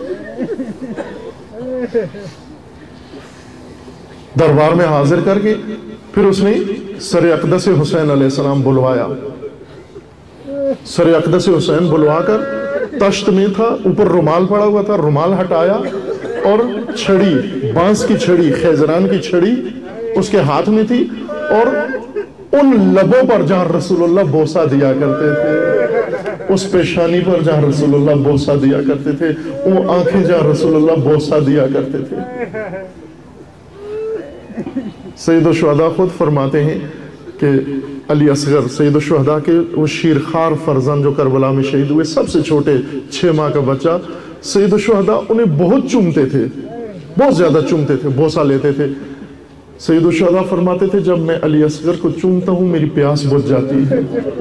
دربار میں حاضر کر کے پھر اس نے سر اقدس حسین علیہ السلام بلوایا. سر اقدس حسین بلوا کر، تشت میں تھا، اوپر رومال پڑا ہوا تھا، رومال ہٹایا، اور چھڑی، بانس کی چھڑی، خیزران کی چھڑی اس کے ہاتھ میں تھی، اور ان لبوں پر جہاں رسول اللہ بوسہ دیا کرتے تھے، اس پیشانی پر جہاں رسول اللہ بوسہ دیا کرتے تھے، وہ آنکھیں جہاں رسول اللہ بوسہ دیا کرتے تھے. سید الشہداء خود فرماتے ہیں کہ علی اصغر سید الشہداء کے وہ شیرخوار فرزند جو کربلا میں شہید ہوئے، سب سے چھوٹے چھ ماہ کا بچہ، سید الشہداء انہیں بہت چومتے تھے، بہت زیادہ چومتے تھے، بوسہ لیتے تھے۔ سید الشہداء فرماتے تھے جب میں علی اصغر کو چومتا ہوں میری پیاس بجھ جاتی ہے،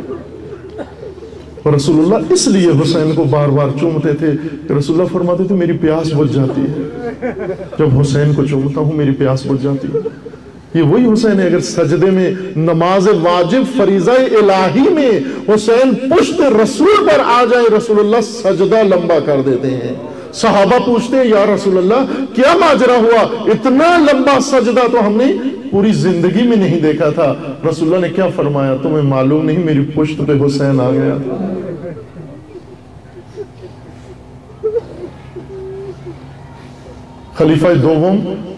اور رسول اللہ اس لیے حسین کو بار بار چومتے تھے کہ رسول اللہ فرماتے تھے میری پیاس بجھ جاتی ہے، جب حسین کو چومتا ہوں میری پیاس بجھ جاتی ہے۔ یہ وہی حسین ہے، اگر سجدے میں نماز واجب فریضہ الہی میں حسین پشت رسول پر آ جائے، رسول اللہ سجدہ لمبا کر دیتے ہیں۔ صحابہ پوچھتے ہیں یا رسول اللہ کیا ماجرا ہوا، اتنا لمبا سجدہ تو ہم نے پوری زندگی میں نہیں دیکھا تھا۔ رسول اللہ نے کیا فرمایا، تمہیں معلوم نہیں میری پشت پہ حسین آ گیا تھا۔ خلیفہ دوم،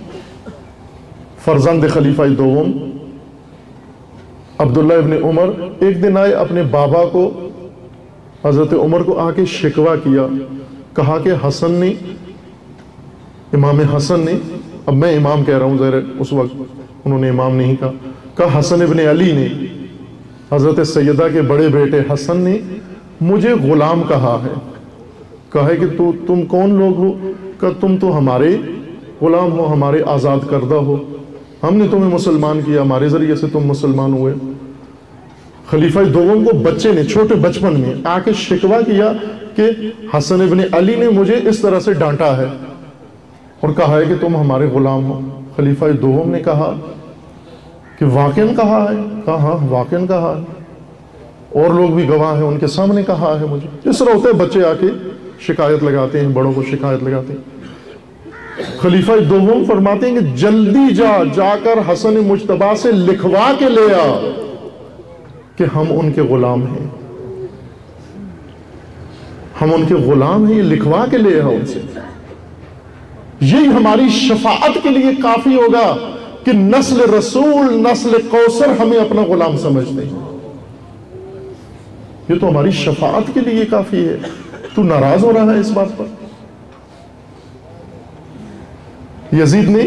فرزند خلیفہ دوم عبداللہ ابن عمر ایک دن آئے، اپنے بابا کو حضرت عمر کو آ کے شکوہ کیا، کہا کہ حسن نے، امام حسن نے، اب میں امام کہہ رہا ہوں، ظاہر اس وقت انہوں نے امام نہیں کہا، کہا حسن ابن علی نے، حضرت سیدہ کے بڑے بیٹے حسن نے مجھے غلام کہا ہے، کہا ہے کہ تو تم کون لوگ ہو، کہ تم تو ہمارے غلام ہو، ہمارے آزاد کردہ ہو، ہم نے تمہیں مسلمان کیا، ہمارے ذریعے سے تم مسلمان ہوئے۔ خلیفہ دوم کو بچے نے چھوٹے بچپن میں آ کے شکوہ کیا کہ حسن ابن علی نے مجھے اس طرح سے ڈانٹا ہے اور کہا ہے کہ تم ہمارے غلام ہو۔ خلیفہ دوم نے کہا کہ واقعاً کہا ہے، کہا ہاں واقعاً کہا ہے، اور لوگ بھی گواہ ہیں، ان کے سامنے کہا ہے مجھے۔ اس طرح ہوتے بچے آ کے شکایت لگاتے ہیں، بڑوں کو شکایت لگاتے ہیں۔ خلیفہ دوم فرماتے ہیں کہ جلدی جا جا کر حسن مجتبیٰ سے لکھوا کے لے آ کہ ہم ان کے غلام ہیں، ہم ان کے غلام ہیں، یہ لکھوا کے لے آ ان سے۔ یہی ہماری شفاعت کے لیے کافی ہوگا کہ نسل رسول، نسل کوثر ہمیں اپنا غلام سمجھتے ہیں، یہ تو ہماری شفاعت کے لیے کافی ہے۔ تو ناراض ہو رہا ہے اس بات پر؟ یزید نے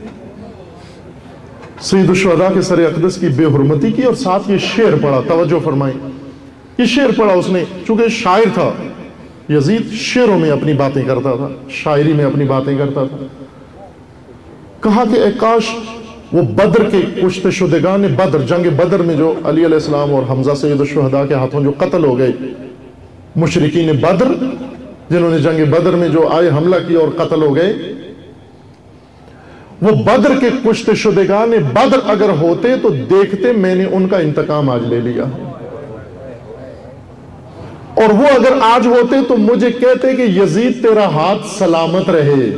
سید الشہداء کے سر اقدس کی بے حرمتی کی اور ساتھ یہ شعر پڑھا، توجہ فرمائیں، یہ شعر پڑھا اس نے، چونکہ شاعر تھا یزید، شعروں میں اپنی باتیں کرتا تھا، شاعری میں اپنی باتیں کرتا تھا۔ کہا کہ اے کاش وہ بدر کے کشتے شدگان بدر، جنگ بدر میں جو علی علیہ السلام اور حمزہ سید الشہداء کے ہاتھوں جو قتل ہو گئے، مشرکین بدر جنہوں نے جنگ بدر میں جو آئے حملہ کیا اور قتل ہو گئے، وہ بدر کے کشتے شدگان بدر اگر ہوتے تو دیکھتے میں نے ان کا انتقام آج لے لیا، اور وہ اگر آج ہوتے تو مجھے کہتے کہ یزید تیرا ہاتھ سلامت رہے۔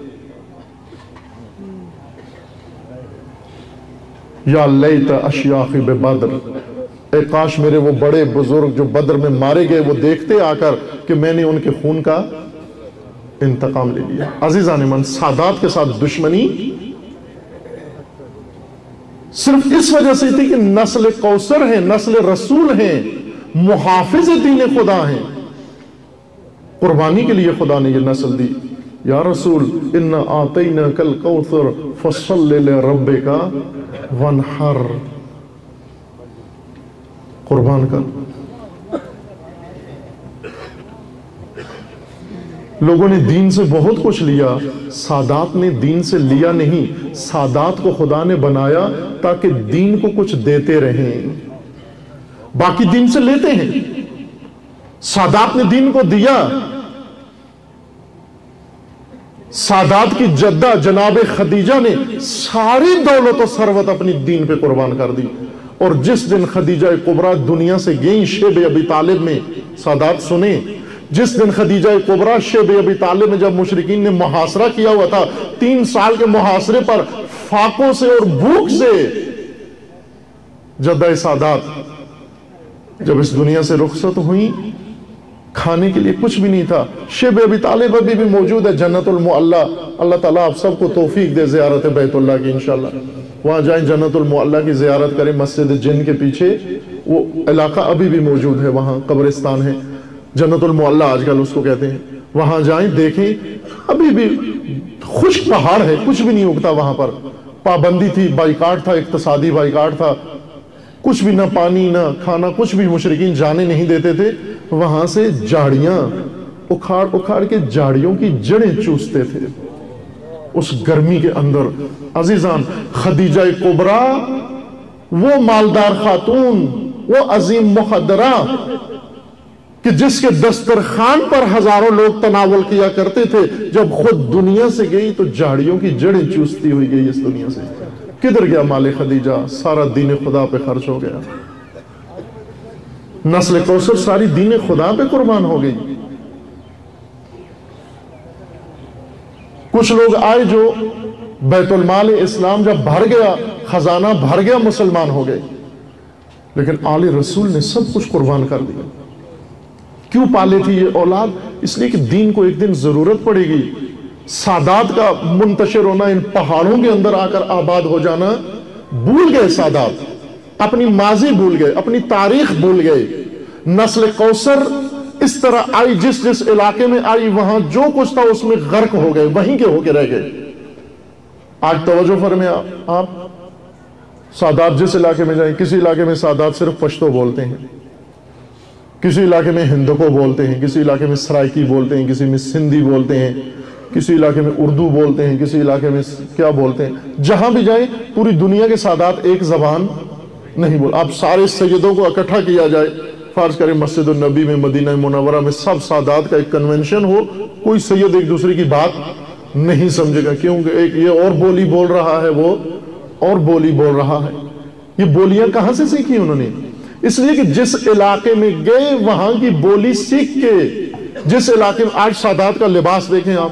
یا لیت اشیاخی ببدر، اے کاش میرے وہ بڑے بزرگ جو بدر میں مارے گئے وہ دیکھتے آ کر کہ میں نے ان کے خون کا انتقام لے لیا۔ عزیزان من، سادات کے ساتھ دشمنی صرف اس وجہ سے تھی کہ نسل کوثر ہیں، نسل رسول ہیں، محافظ دین خدا ہیں، قربانی کے لیے خدا نے یہ نسل دی۔ یا رسول انا آتیناک الکوثر فصل لربک وانحر، قربان کر۔ لوگوں نے دین سے بہت کچھ لیا، سادات نے دین سے لیا نہیں، سادات کو خدا نے بنایا تاکہ دین کو کچھ دیتے رہیں، باقی دین سے لیتے ہیں۔ سادات نے دین کو دیا، سادات کی جدہ جناب خدیجہ نے ساری دولت و ثروت اپنی دین پہ قربان کر دی، اور جس دن خدیجہ کبریٰ دنیا سے گئیں شیب ابی طالب میں، سادات سنیں، جس دن خدیجہ کبریٰ شیب ابی طالب میں جب مشرکین نے محاصرہ کیا ہوا تھا، تین سال کے محاصرے پر فاقوں سے اور بھوک سے جدہ سادات جب اس دنیا سے رخصت ہوئیں، کھانے کے لیے کچھ بھی نہیں تھا۔ شیب ابی طالب ابھی بھی موجود ہے جنت المعلا، اللہ تعالیٰ آپ سب کو توفیق دے زیارت بیت اللہ کی انشاءاللہ، وہاں جائیں جنت المعلا کی زیارت کریں، مسجد جن کے پیچھے وہ علاقہ ابھی بھی موجود ہے، وہاں قبرستان ہے، جنت المعلا آج کل اس کو کہتے ہیں، وہاں جائیں دیکھیں، ابھی بھی خشک پہاڑ ہے، کچھ بھی نہیں اگتا وہاں پر، پابندی تھی، بائیکاٹ تھا، اقتصادی بائیکاٹ تھا، کچھ بھی نہ پانی نہ کھانا، کچھ بھی مشرکین جانے نہیں دیتے تھے، وہاں سے جاڑیاں اکھاڑ اکھاڑ کے جاڑیوں کی جڑیں چوستے تھے، اس گرمی کے اندر عزیزان خدیجہ کبریٰ وہ مالدار خاتون، وہ عظیم مخدرہ کہ جس کے دسترخوان پر ہزاروں لوگ تناول کیا کرتے تھے، جب خود دنیا سے گئی تو جھاڑیوں کی جڑیں چوستی ہوئی گئی اس دنیا سے۔ کدھر گیا مال خدیجہ؟ سارا دین خدا پہ خرچ ہو گیا۔ نسل کوثر ساری دین خدا پہ قربان ہو گئی۔ کچھ لوگ آئے جو بیت المال اسلام جب بھر گیا، خزانہ بھر گیا، مسلمان ہو گئے، لیکن آل رسول نے سب کچھ قربان کر دیا۔ کیوں پالے تھی یہ اولاد؟ اس لیے کہ دین کو ایک دن ضرورت پڑے گی۔ سادات کا منتشر ہونا، ان پہاڑوں کے اندر آ کر آباد ہو جانا، بھول گئے سادات، اپنی ماضی بھول گئے، اپنی تاریخ بھول گئے۔ نسل کوثر اس طرح آئی، جس جس علاقے میں آئی وہاں جو کچھ تھا اس میں غرق ہو گئے، وہیں کے ہو کے رہ گئے۔ آج توجہ فرمائیں آپ، سادات جس علاقے میں جائیں، کسی علاقے میں سادات صرف پشتو بولتے ہیں، کسی علاقے میں ہندکو بولتے ہیں، کسی علاقے میں سرائکی بولتے ہیں، کسی میں سندھی بولتے ہیں، کسی علاقے میں اردو بولتے ہیں، کسی علاقے میں کیا بولتے ہیں۔ جہاں بھی جائیں پوری دنیا کے سادات ایک زبان نہیں بول۔ آپ سارے سیدوں کو اکٹھا کیا جائے، فرض کریں مسجد النبی میں، مدینہ منورہ میں سب سادات کا ایک کنونشن ہو، کوئی سید ایک دوسرے کی بات نہیں سمجھے گا، کیونکہ ایک یہ اور بولی بول رہا ہے، وہ اور بولی بول رہا ہے۔ یہ بولیاں کہاں سے سیکھی انہوں نے؟ اس لیے کہ جس علاقے میں گئے وہاں کی بولی سیکھ کے۔ جس علاقے میں آج سادات کا لباس دیکھیں آپ،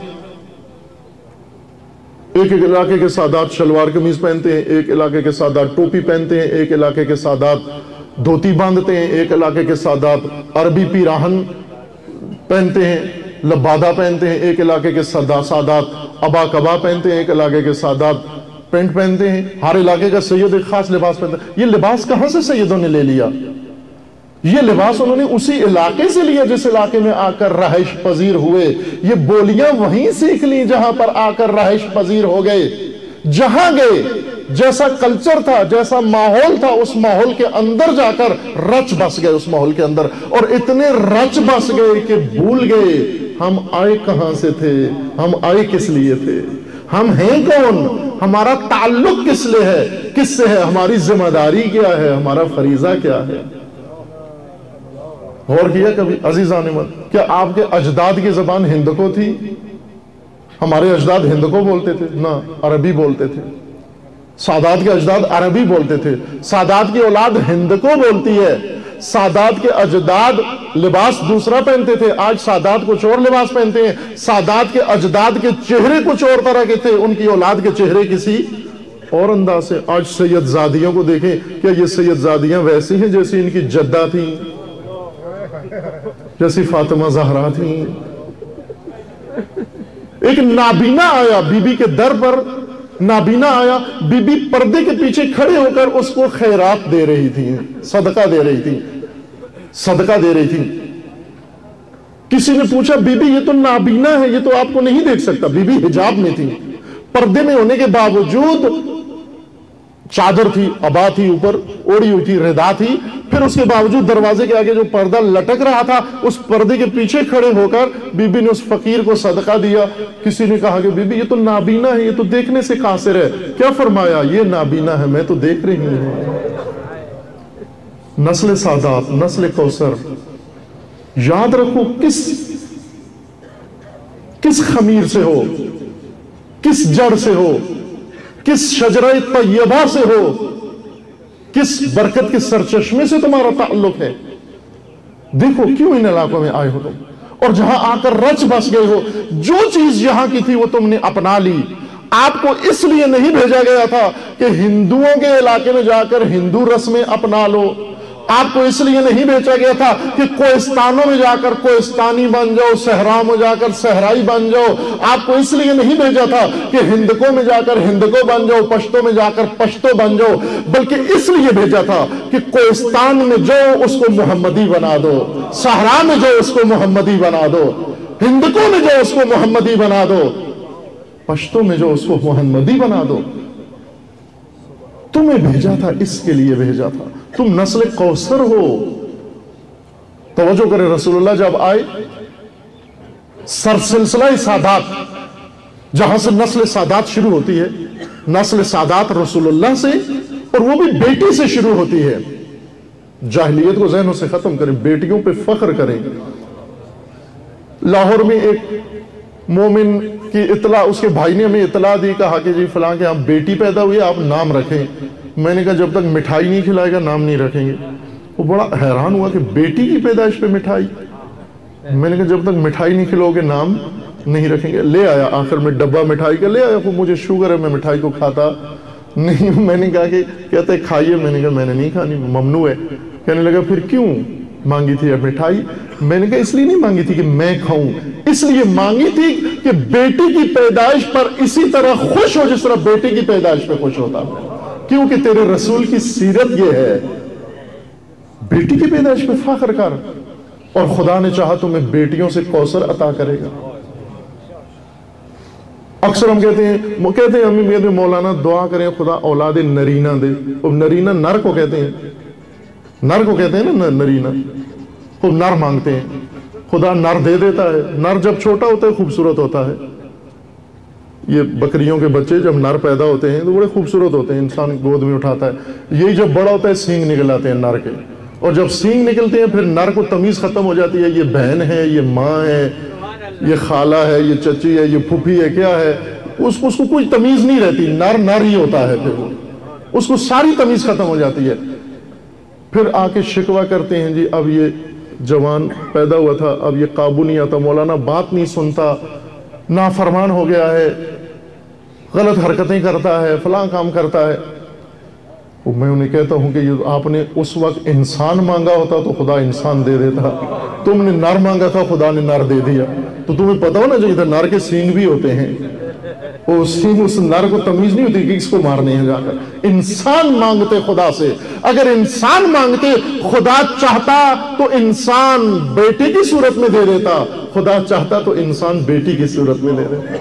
ایک ایک علاقے کے سادات شلوار قمیض پہنتے ہیں، ایک علاقے کے سادات ٹوپی پہنتے ہیں، ایک علاقے کے سادات دھوتی باندھتے ہیں، ایک علاقے کے سادات عربی پیراہن پہنتے ہیں، لبادہ پہنتے ہیں، ایک علاقے کے سادات ابا کبا پہنتے ہیں، ایک علاقے کے سادات پینٹ پہنتے ہیں۔ ہر علاقے کا سید ایک خاص لباس پہنتا ہے۔ یہ لباس کہاں سے سیدوں نے لے لیا؟ یہ لباس انہوں نے اسی علاقے سے لیا جس علاقے میں آ کر رہائش پذیر ہوئے۔ یہ بولیاں وہیں سیکھ لی جہاں پر آ کر رہائش پذیر ہو گئے۔ جہاں گئے جیسا کلچر تھا، جیسا ماحول تھا، اس ماحول کے اندر جا کر رچ بس گئے اس ماحول کے اندر، اور اتنے رچ بس گئے کہ بھول گئے ہم آئے کہاں سے تھے، ہم آئے کس لیے تھے، ہم ہیں کون، ہمارا تعلق کس لیے ہے، کس سے ہے، ہماری ذمہ داری کیا ہے، ہمارا فریضہ کیا ہے۔ غور کیا کبھی عزیزان من، کیا آپ کے اجداد کی زبان ہندکو تھی؟ ہمارے اجداد ہندکو بولتے تھے؟ نہ، عربی بولتے تھے۔ سادات کے اجداد عربی بولتے تھے، سادات کی اولاد ہندکو بولتی ہے۔ سادات کے اجداد لباس دوسرا پہنتے تھے، آج سادات کچھ اور لباس پہنتے ہیں۔ سادات کے اجداد کے چہرے کچھ اور طرح کے تھے، ان کی اولاد کے چہرے کسی اور انداز سے۔ آج سید زادیوں کو دیکھیں، کیا یہ سید زادیاں ویسی ہیں جیسی ان کی جدہ تھیں، جیسی فاطمہ زہرا تھیں؟ ایک نابینا آیا بی بی کے در پر، نابینا آیا، بی بی پردے کے پیچھے کھڑے ہو کر اس کو خیرات دے رہی تھی، صدقہ دے رہی تھی، صدقہ دے رہی تھی۔ کسی نے پوچھا بی بی یہ تو نابینا ہے، یہ تو آپ کو نہیں دیکھ سکتا۔ بی بی حجاب میں تھی، پردے میں ہونے کے باوجود چادر تھی، عبا تھی، اوپر اوڑی ہوئی تھی، ردا تھی، پھر اس کے باوجود دروازے کے آگے جو پردہ لٹک رہا تھا اس پردے کے پیچھے کھڑے ہو کر بی بی نے اس فقیر کو صدقہ دیا۔ کسی نے کہا کہ بی بی یہ تو نابینا ہے، یہ تو دیکھنے سے قاصر ہے۔ کیا فرمایا؟ یہ نابینا ہے، میں تو دیکھ رہی ہوں۔ نسل سادات، نسل کوثر، یاد رکھو کس کس خمیر سے ہو، کس جڑ سے ہو، کس شجرہ طیبہ سے ہو، کس برکت کے سرچشمے سے تمہارا تعلق ہے۔ دیکھو کیوں ان علاقوں میں آئے ہو تم، اور جہاں آ کر رچ بس گئے ہو، جو چیز یہاں کی تھی وہ تم نے اپنا لی۔ آپ کو اس لیے نہیں بھیجا گیا تھا کہ ہندوؤں کے علاقے میں جا کر ہندو رسمیں اپنا لو، آپ کو اس لیے نہیں بھیجا گیا تھا کہ کوہستانوں میں جا کر کوہستانی بن جاؤ، صحراؤں میں جا کر صحرائی بن جاؤ، آپ کو اس لیے نہیں بھیجا تھا کہ ہندکوں میں جا کر ہندکو بن جاؤ، پشتوں میں جا کر پشتو بن جاؤ، بلکہ اس لیے بھیجا تھا کہ کوہستان میں جاؤ اس کو محمدی بنا دو، صحرا میں جاؤ اس کو محمدی بنا دو، ہندکوں میں جاؤ اس کو محمدی بنا دو، پشتوں میں جو اس کو محمدی بنا دو۔ تمہیں بھیجا تھا، اس کے لیے بھیجا تھا۔ تم نسل کوثر ہو۔ توجہ کرے، رسول اللہ جب آئے، سر سلسلہ سادات جہاں سے نسل سادات شروع ہوتی ہے، نسل سادات رسول اللہ سے، اور وہ بھی بیٹی سے شروع ہوتی ہے۔ جاہلیت کو ذہنوں سے ختم کریں، بیٹیوں پہ فخر کریں۔ لاہور میں ایک مومن کی اطلاع، اس کے بھائی نے ہمیں اطلاع دی، کہا کہ جی فلاں کے آپ بیٹی پیدا ہوئی، آپ نام رکھیں۔ میں نے کہا جب تک مٹھائی نہیں کھلائے گا نام نہیں رکھیں گے۔ وہ بڑا حیران ہوا کہ بیٹی کی پیدائش پہ مٹھائی۔ میں نے کہا جب تک مٹھائی نہیں کھلاؤ گے نام نہیں رکھیں گے۔ لے آیا، آخر میں ڈبہ مٹھائی کا لے آیا، وہ مجھے شوگر ہے، میں مٹھائی کو کھاتا نہیں۔ میں نے کہا کہ کہتے ہیں کھائیے، میں نے کہا میں نے نہیں کھانی، ممنوع ہے۔ کہنے لگا پھر کیوں مانگی تھی اب مٹھائی؟ میں نے کہا اس لیے نہیں مانگی تھی کہ میں کھاؤں، اس لیے مانگی تھی کہ بیٹی کی پیدائش پر اسی طرح خوش ہو جس طرح بیٹی کی پیدائش پہ خوش ہوتا، کیونکہ تیرے رسول کی سیرت یہ ہے، بیٹی کی پیدائش پہ فخر کر، اور خدا نے چاہا تمہیں بیٹیوں سے کوثر عطا کرے گا۔ اکثر ہم کہتے ہیں کہتے ہیں ہمیں کہتے ہیں مولانا دعا کریں خدا اولاد نرینہ دے۔ اب نرینہ نر کو کہتے ہیں، نر کو کہتے ہیں نا نرینہ، وہ نر مانگتے ہیں، خدا نر دے دیتا ہے۔ نر جب چھوٹا ہوتا ہے خوبصورت ہوتا ہے، یہ بکریوں کے بچے جب نر پیدا ہوتے ہیں تو بڑے خوبصورت ہوتے ہیں، انسان گود میں اٹھاتا ہے۔ یہی جب بڑا ہوتا ہے سینگ نکل آتے ہیں نر کے، اور جب سینگ نکلتے ہیں پھر نر کو تمیز ختم ہو جاتی ہے، یہ بہن ہے، یہ ماں ہے، یہ خالہ ہے، یہ چچی ہے، یہ پھوپھی ہے، کیا ہے، اس کو اس کو کوئی تمیز نہیں رہتی، نر نر ہی ہوتا ہے، پھر وہ اس کو ساری تمیز ختم ہو جاتی ہے۔ پھر آ کے شکوہ کرتے ہیں جی اب یہ جوان پیدا ہوا تھا، اب یہ قابو نہیں آتا، مولانا بات نہیں سنتا، نافرمان ہو گیا ہے، غلط حرکتیں کرتا ہے، فلاں کام کرتا ہے۔ میں انہیں کہتا ہوں کہ آپ نے اس وقت انسان مانگا ہوتا تو خدا انسان دے دیتا، تم نے نر مانگا تھا خدا نے نر دے دیا۔ تو تمہیں پتا ہونا چاہیے تھا نر کے سینگ بھی ہوتے ہیں، وہ سینگ اس نر کو تمیز نہیں ہوتی کہ اس کو مارنے ہیں جا کر۔ انسان مانگتے خدا سے، اگر انسان مانگتے خدا چاہتا تو انسان بیٹی کی صورت میں دے دیتا، خدا چاہتا تو انسان بیٹی کی صورت میں دے دیتا۔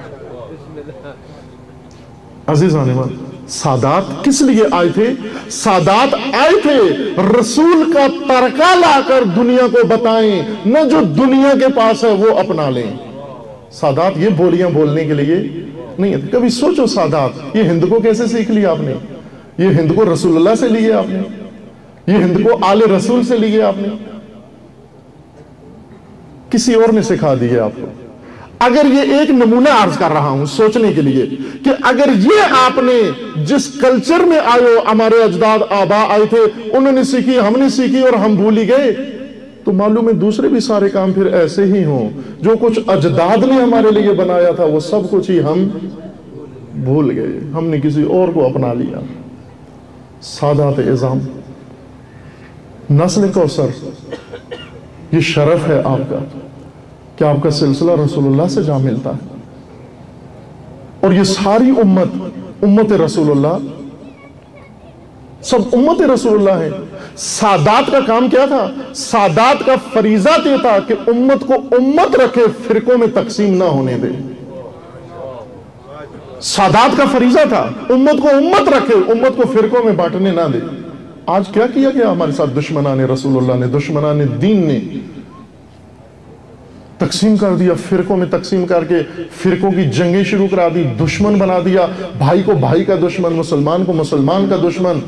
عزیزان ایمان، سادات کس لیے آئے تھے؟ سادات آئے تھے رسول کا ترکہ لا کر دنیا کو بتائیں، نہ جو دنیا کے پاس ہے وہ اپنا لیں۔ سادات یہ بولیاں بولنے کے لیے نہیں ہے۔ کبھی سوچو سادات یہ ہند کو کیسے سیکھ لیا آپ نے؟ یہ ہند کو رسول اللہ سے لیے آپ نے، یہ ہند کو آل رسول سے لیے آپ نے، کسی اور نے سکھا دی آپ کو؟ اگر یہ ایک نمونہ عرض کر رہا ہوں سوچنے کے لیے کہ اگر یہ آپ نے جس کلچر میں آئے ہو، ہمارے اجداد آبا آئے تھے، انہوں نے سیکھی، ہم نے سیکھی اور ہم بھول ہی گئے، تو معلوم ہے دوسرے بھی سارے کام پھر ایسے ہی ہوں۔ جو کچھ اجداد نے ہمارے لیے بنایا تھا وہ سب کچھ ہی ہم بھول گئے، ہم نے کسی اور کو اپنا لیا۔ سادات اعظام، نسل کوثر، یہ شرف ہے آپ کا کہ آپ کا سلسلہ رسول اللہ سے جا ملتا ہے، اور یہ ساری امت امت رسول اللہ، سب امت رسول اللہ ہے۔ سادات کا کام کیا تھا؟ سادات کا فریضہ یہ تھا کہ امت کو امت رکھے، فرقوں میں تقسیم نہ ہونے دے۔ سادات کا فریضہ تھا امت کو امت رکھے، امت کو فرقوں میں بانٹنے نہ دے۔ آج کیا کیا گیا ہمارے ساتھ؟ دشمنان رسول اللہ نے، دشمنان دین نے تقسیم کر دیا، فرقوں میں تقسیم کر کے فرقوں کی جنگیں شروع کرا دی، دشمن بنا دیا، بھائی کو بھائی کا دشمن، مسلمان کو مسلمان کا دشمن،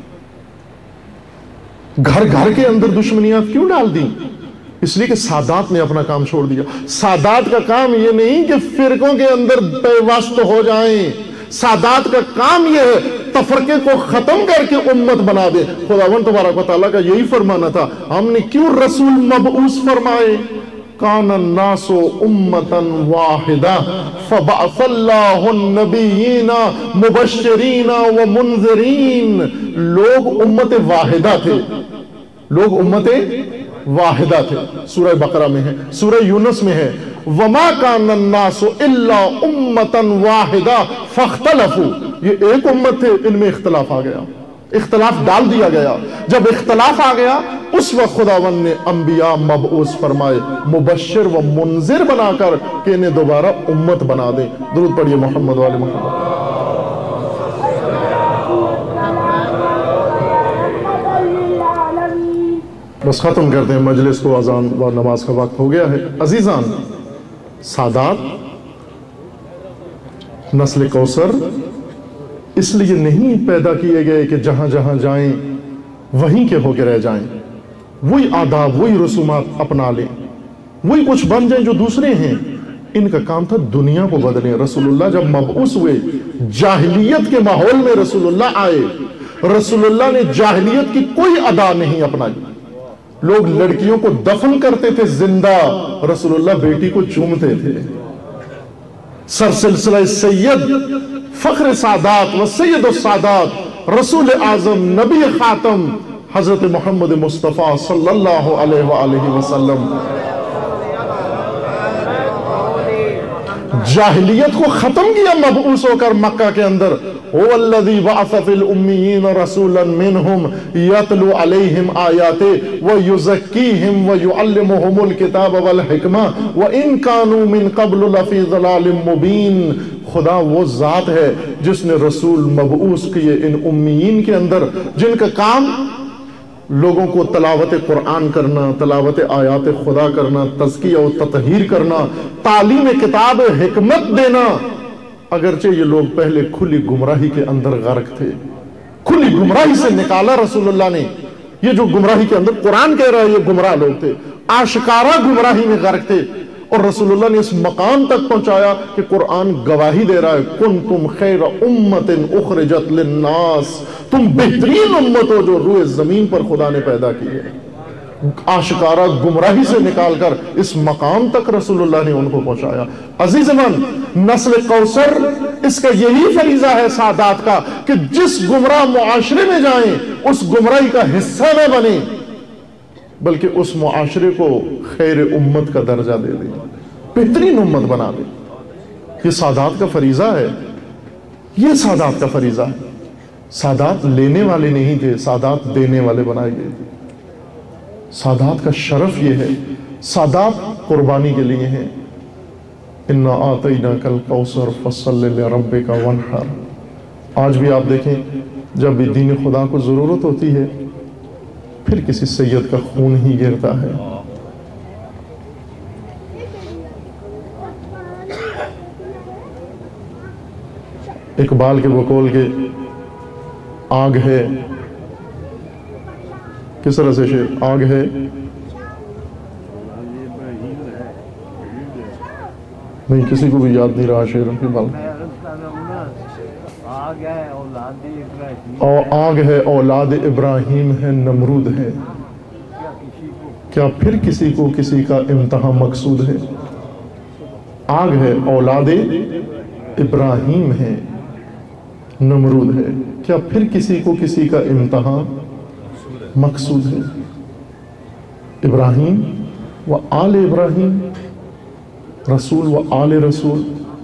گھر گھر کے اندر دشمنیات کیوں ڈال دی؟ اس لیے کہ سادات نے اپنا کام چھوڑ دیا۔ سادات کا کام یہ نہیں کہ فرقوں کے اندر پیوست ہو جائیں، سادات کا کام یہ ہے تفرقے کو ختم کر کے امت بنا دے۔ خداوند تبارک و تعالیٰ کا یہی فرمانا تھا، ہم نے کیوں رسول مبعوث فرمائے؟ کان الناس امتا واحدہ فبعث اللہ النبیین مبشرین ومنذرین۔ لوگ امت واحدہ تھے، لوگ امت واحدہ تھے۔ سورہ بقرہ میں ہے، سورہ یونس میں ہے، وما کان الناس الا امتا واحدہ فاختلفوا۔ یہ ایک امت تھے، ان میں اختلاف آ گیا، اختلاف ڈال دیا گیا۔ جب اختلاف آ گیا اس وقت خداوند نے انبیاء مبعوث فرمائے، مبشر و منذر بنا کر کہ انہیں دوبارہ امت بنا دیں۔ درود پڑھیے محمد والے محمد۔ بس ختم کرتے ہیں مجلس کو، اذان و نماز کا وقت ہو گیا ہے۔ عزیزان، سادات نسل کوثر اس لیے نہیں پیدا کیے گئے کہ جہاں جہاں جائیں وہیں کے ہو کے رہ جائیں، وہی آداب وہی رسومات اپنا لیں، وہی کچھ بن جائیں جو دوسرے ہیں۔ ان کا کام تھا دنیا کو بدلیں۔ رسول اللہ جب مبعوث ہوئے جاہلیت کے ماحول میں رسول اللہ آئے، رسول اللہ نے جاہلیت کی کوئی ادا نہیں اپنائی۔ لوگ لڑکیوں کو دفن کرتے تھے زندہ، رسول اللہ بیٹی کو چومتے تھے۔ سر سلسلہ سید فخر سادات و سید السادات رسول اعظم نبی خاتم حضرت محمد مصطفیٰ صلی اللہ علیہ وآلہ وسلم جاہلیت کو ختم کیا مبعوث ہو کر مکہ کے اندر۔ هو الذی بعث فی الأمیین رسولا منہم یتلو علیہم آیاتہ ویزکیہم ویعلمہم الکتاب والحکمہ وإن کانوا من قبل لفی ضلال مبین۔ خدا وہ ذات ہے جس نے رسول مبعوث کیے ان امیین کے اندر، جن کا کام لوگوں کو تلاوت قرآن کرنا، تلاوت آیات خدا کرنا، تزکیہ و تطہیر کرنا، تعلیم کتاب حکمت دینا۔ اگرچہ یہ لوگ پہلے کھلی گمراہی کے اندر غرق تھے، کھلی گمراہی سے نکالا رسول اللہ نے۔ یہ جو گمراہی کے اندر قرآن کہہ رہا ہے یہ گمراہ لوگ تھے، آشکارا گمراہی میں غرق تھے، اور رسول اللہ نے اس مقام تک پہنچایا کہ قرآن گواہی دے رہا ہے کنتم خیر امت اخرجت للناس، تم بہترین امت ہو جو روئے زمین پر خدا نے پیدا کی ہے۔ آشکارا گمراہی سے نکال کر اس مقام تک رسول اللہ نے ان کو پہنچایا۔ عزیز من، نسل کوثر اس کا یہی فریضہ ہے سادات کا کہ جس گمراہ معاشرے میں جائیں اس گمراہی کا حصہ نہ بنیں، بلکہ اس معاشرے کو خیر امت کا درجہ دے دیں، بہترین امت بنا دیں۔ یہ سادات کا فریضہ ہے، یہ سادات کا فریضہ ہے۔ سادات لینے والے نہیں تھے، سادات دینے والے بنائے گئے تھے۔ سادات کا شرف یہ ہے، سادات قربانی کے لیے ہیں۔ اِنَّا آتَيْنَاكَ الْكَوْثَرَ فَصَلِّ لِرَبِّكَ وَانْحَرْ۔ آج بھی آپ دیکھیں جب بھی دین خدا کو ضرورت ہوتی ہے پھر کسی سید کا خون ہی گرتا ہے۔ اقبال کے بقول کے آگ ہے، کس طرح سے شعر آگ ہے، نہیں کسی کو بھی یاد نہیں رہا شعر اقبال، اور آگ ہے اولاد ابراہیم ہے نمرود ہے، کیا پھر کسی کو کسی کا امتحان مقصود ہے۔ آگ ہے اولاد ابراہیم ہے نمرود ہے، کیا پھر کسی کو کسی کا امتحان مقصود ہے۔ ابراہیم و آل ابراہیم، رسول و آل رسول،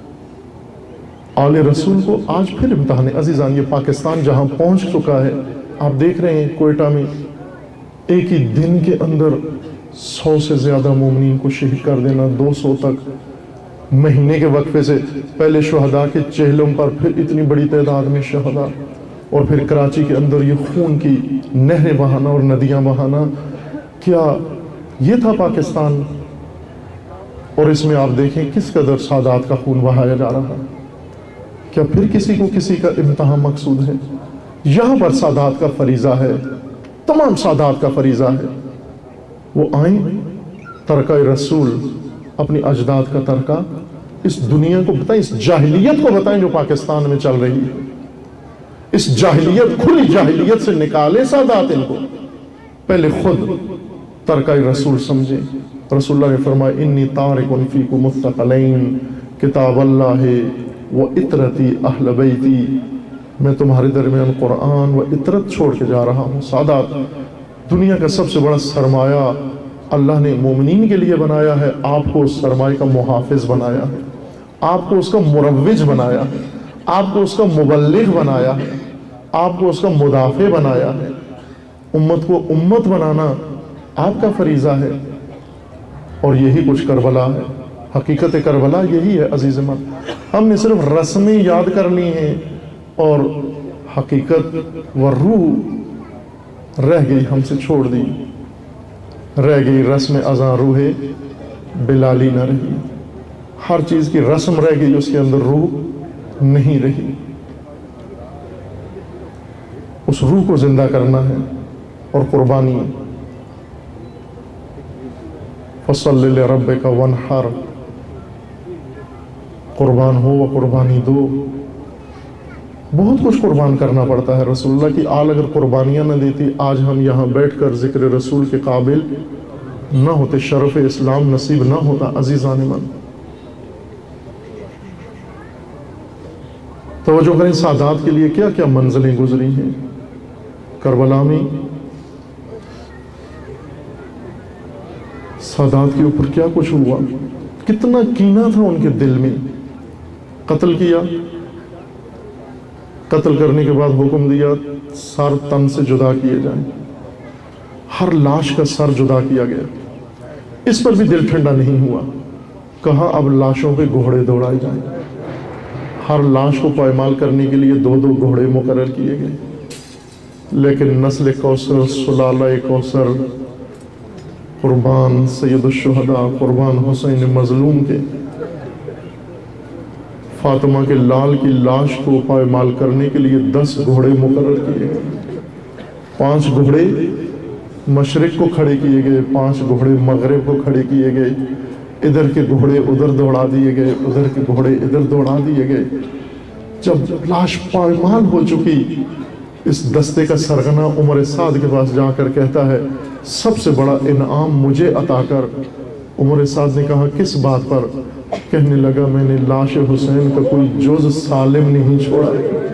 آل رسول کو آج پھر امتحان ہے۔ عزیزان، یہ پاکستان جہاں پہنچ چکا ہے، آپ دیکھ رہے ہیں کوئٹہ میں ایک ہی دن کے اندر سو سے زیادہ مومنین کو شہید کر دینا، دو سو تک مہینے کے وقفے سے، پہلے شہداء کے چہلوں پر، پھر اتنی بڑی تعداد میں شہداء، اور پھر کراچی کے اندر یہ خون کی نہریں بہانا اور ندیاں بہانا۔ کیا یہ تھا پاکستان؟ اور اس میں آپ دیکھیں کس قدر سادات کا خون بہایا جا رہا ہے۔ کیا پھر کسی کو کسی کا امتحان مقصود ہے؟ یہاں پر سادات کا فریضہ ہے، تمام سادات کا فریضہ ہے، وہ آئیں، ترکہ رسول، اپنی اجداد کا ترکہ اس دنیا کو بتائیں، اس جاہلیت کو بتائیں جو پاکستان میں چل رہی ہے۔ اس جاہلیت، کھلی جاہلیت سے نکالے سادات ان کو، پہلے خود ترکہ رسول سمجھیں۔ رسول اللہ نے فرمایا انی تارک فیکم الثقلین کتاب اللہ و اطرتی اہل بیتی، میں تمہارے درمیان قرآن و اطرت چھوڑ کے جا رہا ہوں۔ سادات، دنیا کا سب سے بڑا سرمایہ اللہ نے مومنین کے لیے بنایا ہے، آپ کو اس سرمایہ کا محافظ بنایا ہے، آپ کو اس کا مروج بنایا ہے، آپ کو اس کا مبلغ بنایا ہے، آپ کو اس کا مدافع بنایا ہے۔ امت کو امت بنانا آپ کا فریضہ ہے، اور یہی کچھ کربلا ہے۔ حقیقت کربلا یہی ہے عزیز من، ہم نے صرف رسمیں یاد کر لی ہیں اور حقیقت و روح رہ گئی، ہم سے چھوڑ دی، رہ گئی رسم ازاں روح بلالی نہ رہی۔ ہر چیز کی رسم رہ گئی، اس کے اندر روح نہیں رہی. اس روح کو زندہ کرنا ہے اور قربانی. فصل لربک وانحر، قربان ہو و قربانی دو. بہت کچھ قربان کرنا پڑتا ہے. رسول اللہ کی آل اگر قربانیاں نہ دیتی آج ہم یہاں بیٹھ کر ذکر رسول کے قابل نہ ہوتے، شرف اسلام نصیب نہ ہوتا. عزیزان من توجہ کریں، سادات کے لیے کیا کیا منزلیں گزری ہیں. کربلا میں سادات کے اوپر کیا کچھ ہوا، کتنا کینہ تھا ان کے دل میں. قتل کیا، قتل کرنے کے بعد حکم دیا سر تن سے جدا کیے جائیں. ہر لاش کا سر جدا کیا گیا. اس پر بھی دل ٹھنڈا نہیں ہوا، کہا اب لاشوں پہ گھوڑے دوڑائے جائیں. ہر لاش کو پائمال کرنے کے لیے دو دو گھوڑے مقرر کیے گئے. لیکن نسل کوثر، سلالہ کوثر، قربان سید الشہداء، قربان حسین مظلوم کے، فاطمہ کے لال کی لاش کو پائمال کرنے کے لیے دس گھوڑے مقرر کیے گئے. پانچ گھوڑے مشرق کو کھڑے کیے گئے، پانچ گھوڑے مغرب کو کھڑے کیے گئے. ادھر کے گھوڑے ادھر دوڑا دیے گئے، ادھر کے گھوڑے ادھر دوڑا دیے گئے. جب لاش پائمال ہو چکی، اس دستے کا سرغنہ عمر سعد کے پاس جا کر کہتا ہے سب سے بڑا انعام مجھے عطا کر. عمر سعد نے کہا کس بات پر؟ کہنے لگا میں نے لاش حسین کا کوئی جز سالم نہیں چھوڑا.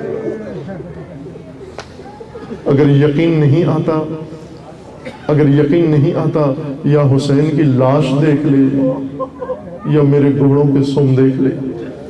اگر یقین نہیں آتا اگر یقین نہیں آتا یا حسین کی لاش دیکھ لے یا میرے گھوڑوں کے سم دیکھ لے.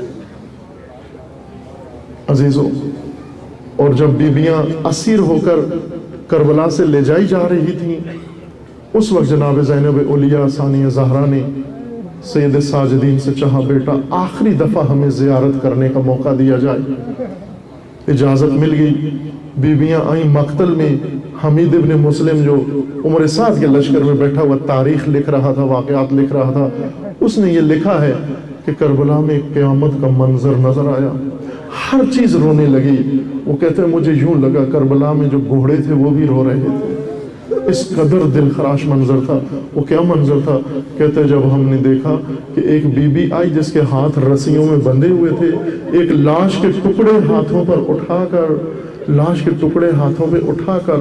عزیزو، اور جب بیبیاں اسیر ہو کر کربلا سے لے جائی جا رہی تھیں، اس وقت جناب زینب اولیاء ثانیہ زہرا نے سید ساجدین سے چاہا بیٹا آخری دفعہ ہمیں زیارت کرنے کا موقع دیا جائے. اجازت مل گئی. بیبیاں آئیں مقتل میں. حمید ابن مسلم جو عمر سعد کے لشکر میں بیٹھا ہوا تاریخ لکھ رہا تھا، واقعات لکھ رہا تھا، اس نے یہ لکھا ہے کہ کربلا میں قیامت کا منظر نظر آیا. ہر چیز رونے لگی. وہ کہتے ہیں مجھے یوں لگا کربلا میں جو گھوڑے تھے وہ بھی رو رہے تھے. اس قدر دل خراش منظر تھا. وہ کیا منظر تھا؟ کہتے ہیں جب ہم نے دیکھا کہ ایک بی بی آئی جس کے ہاتھ رسیوں میں بندھے ہوئے تھے، ایک لاش کے ٹکڑے ہاتھوں پر اٹھا کر لاش کے ٹکڑے ہاتھوں پہ اٹھا کر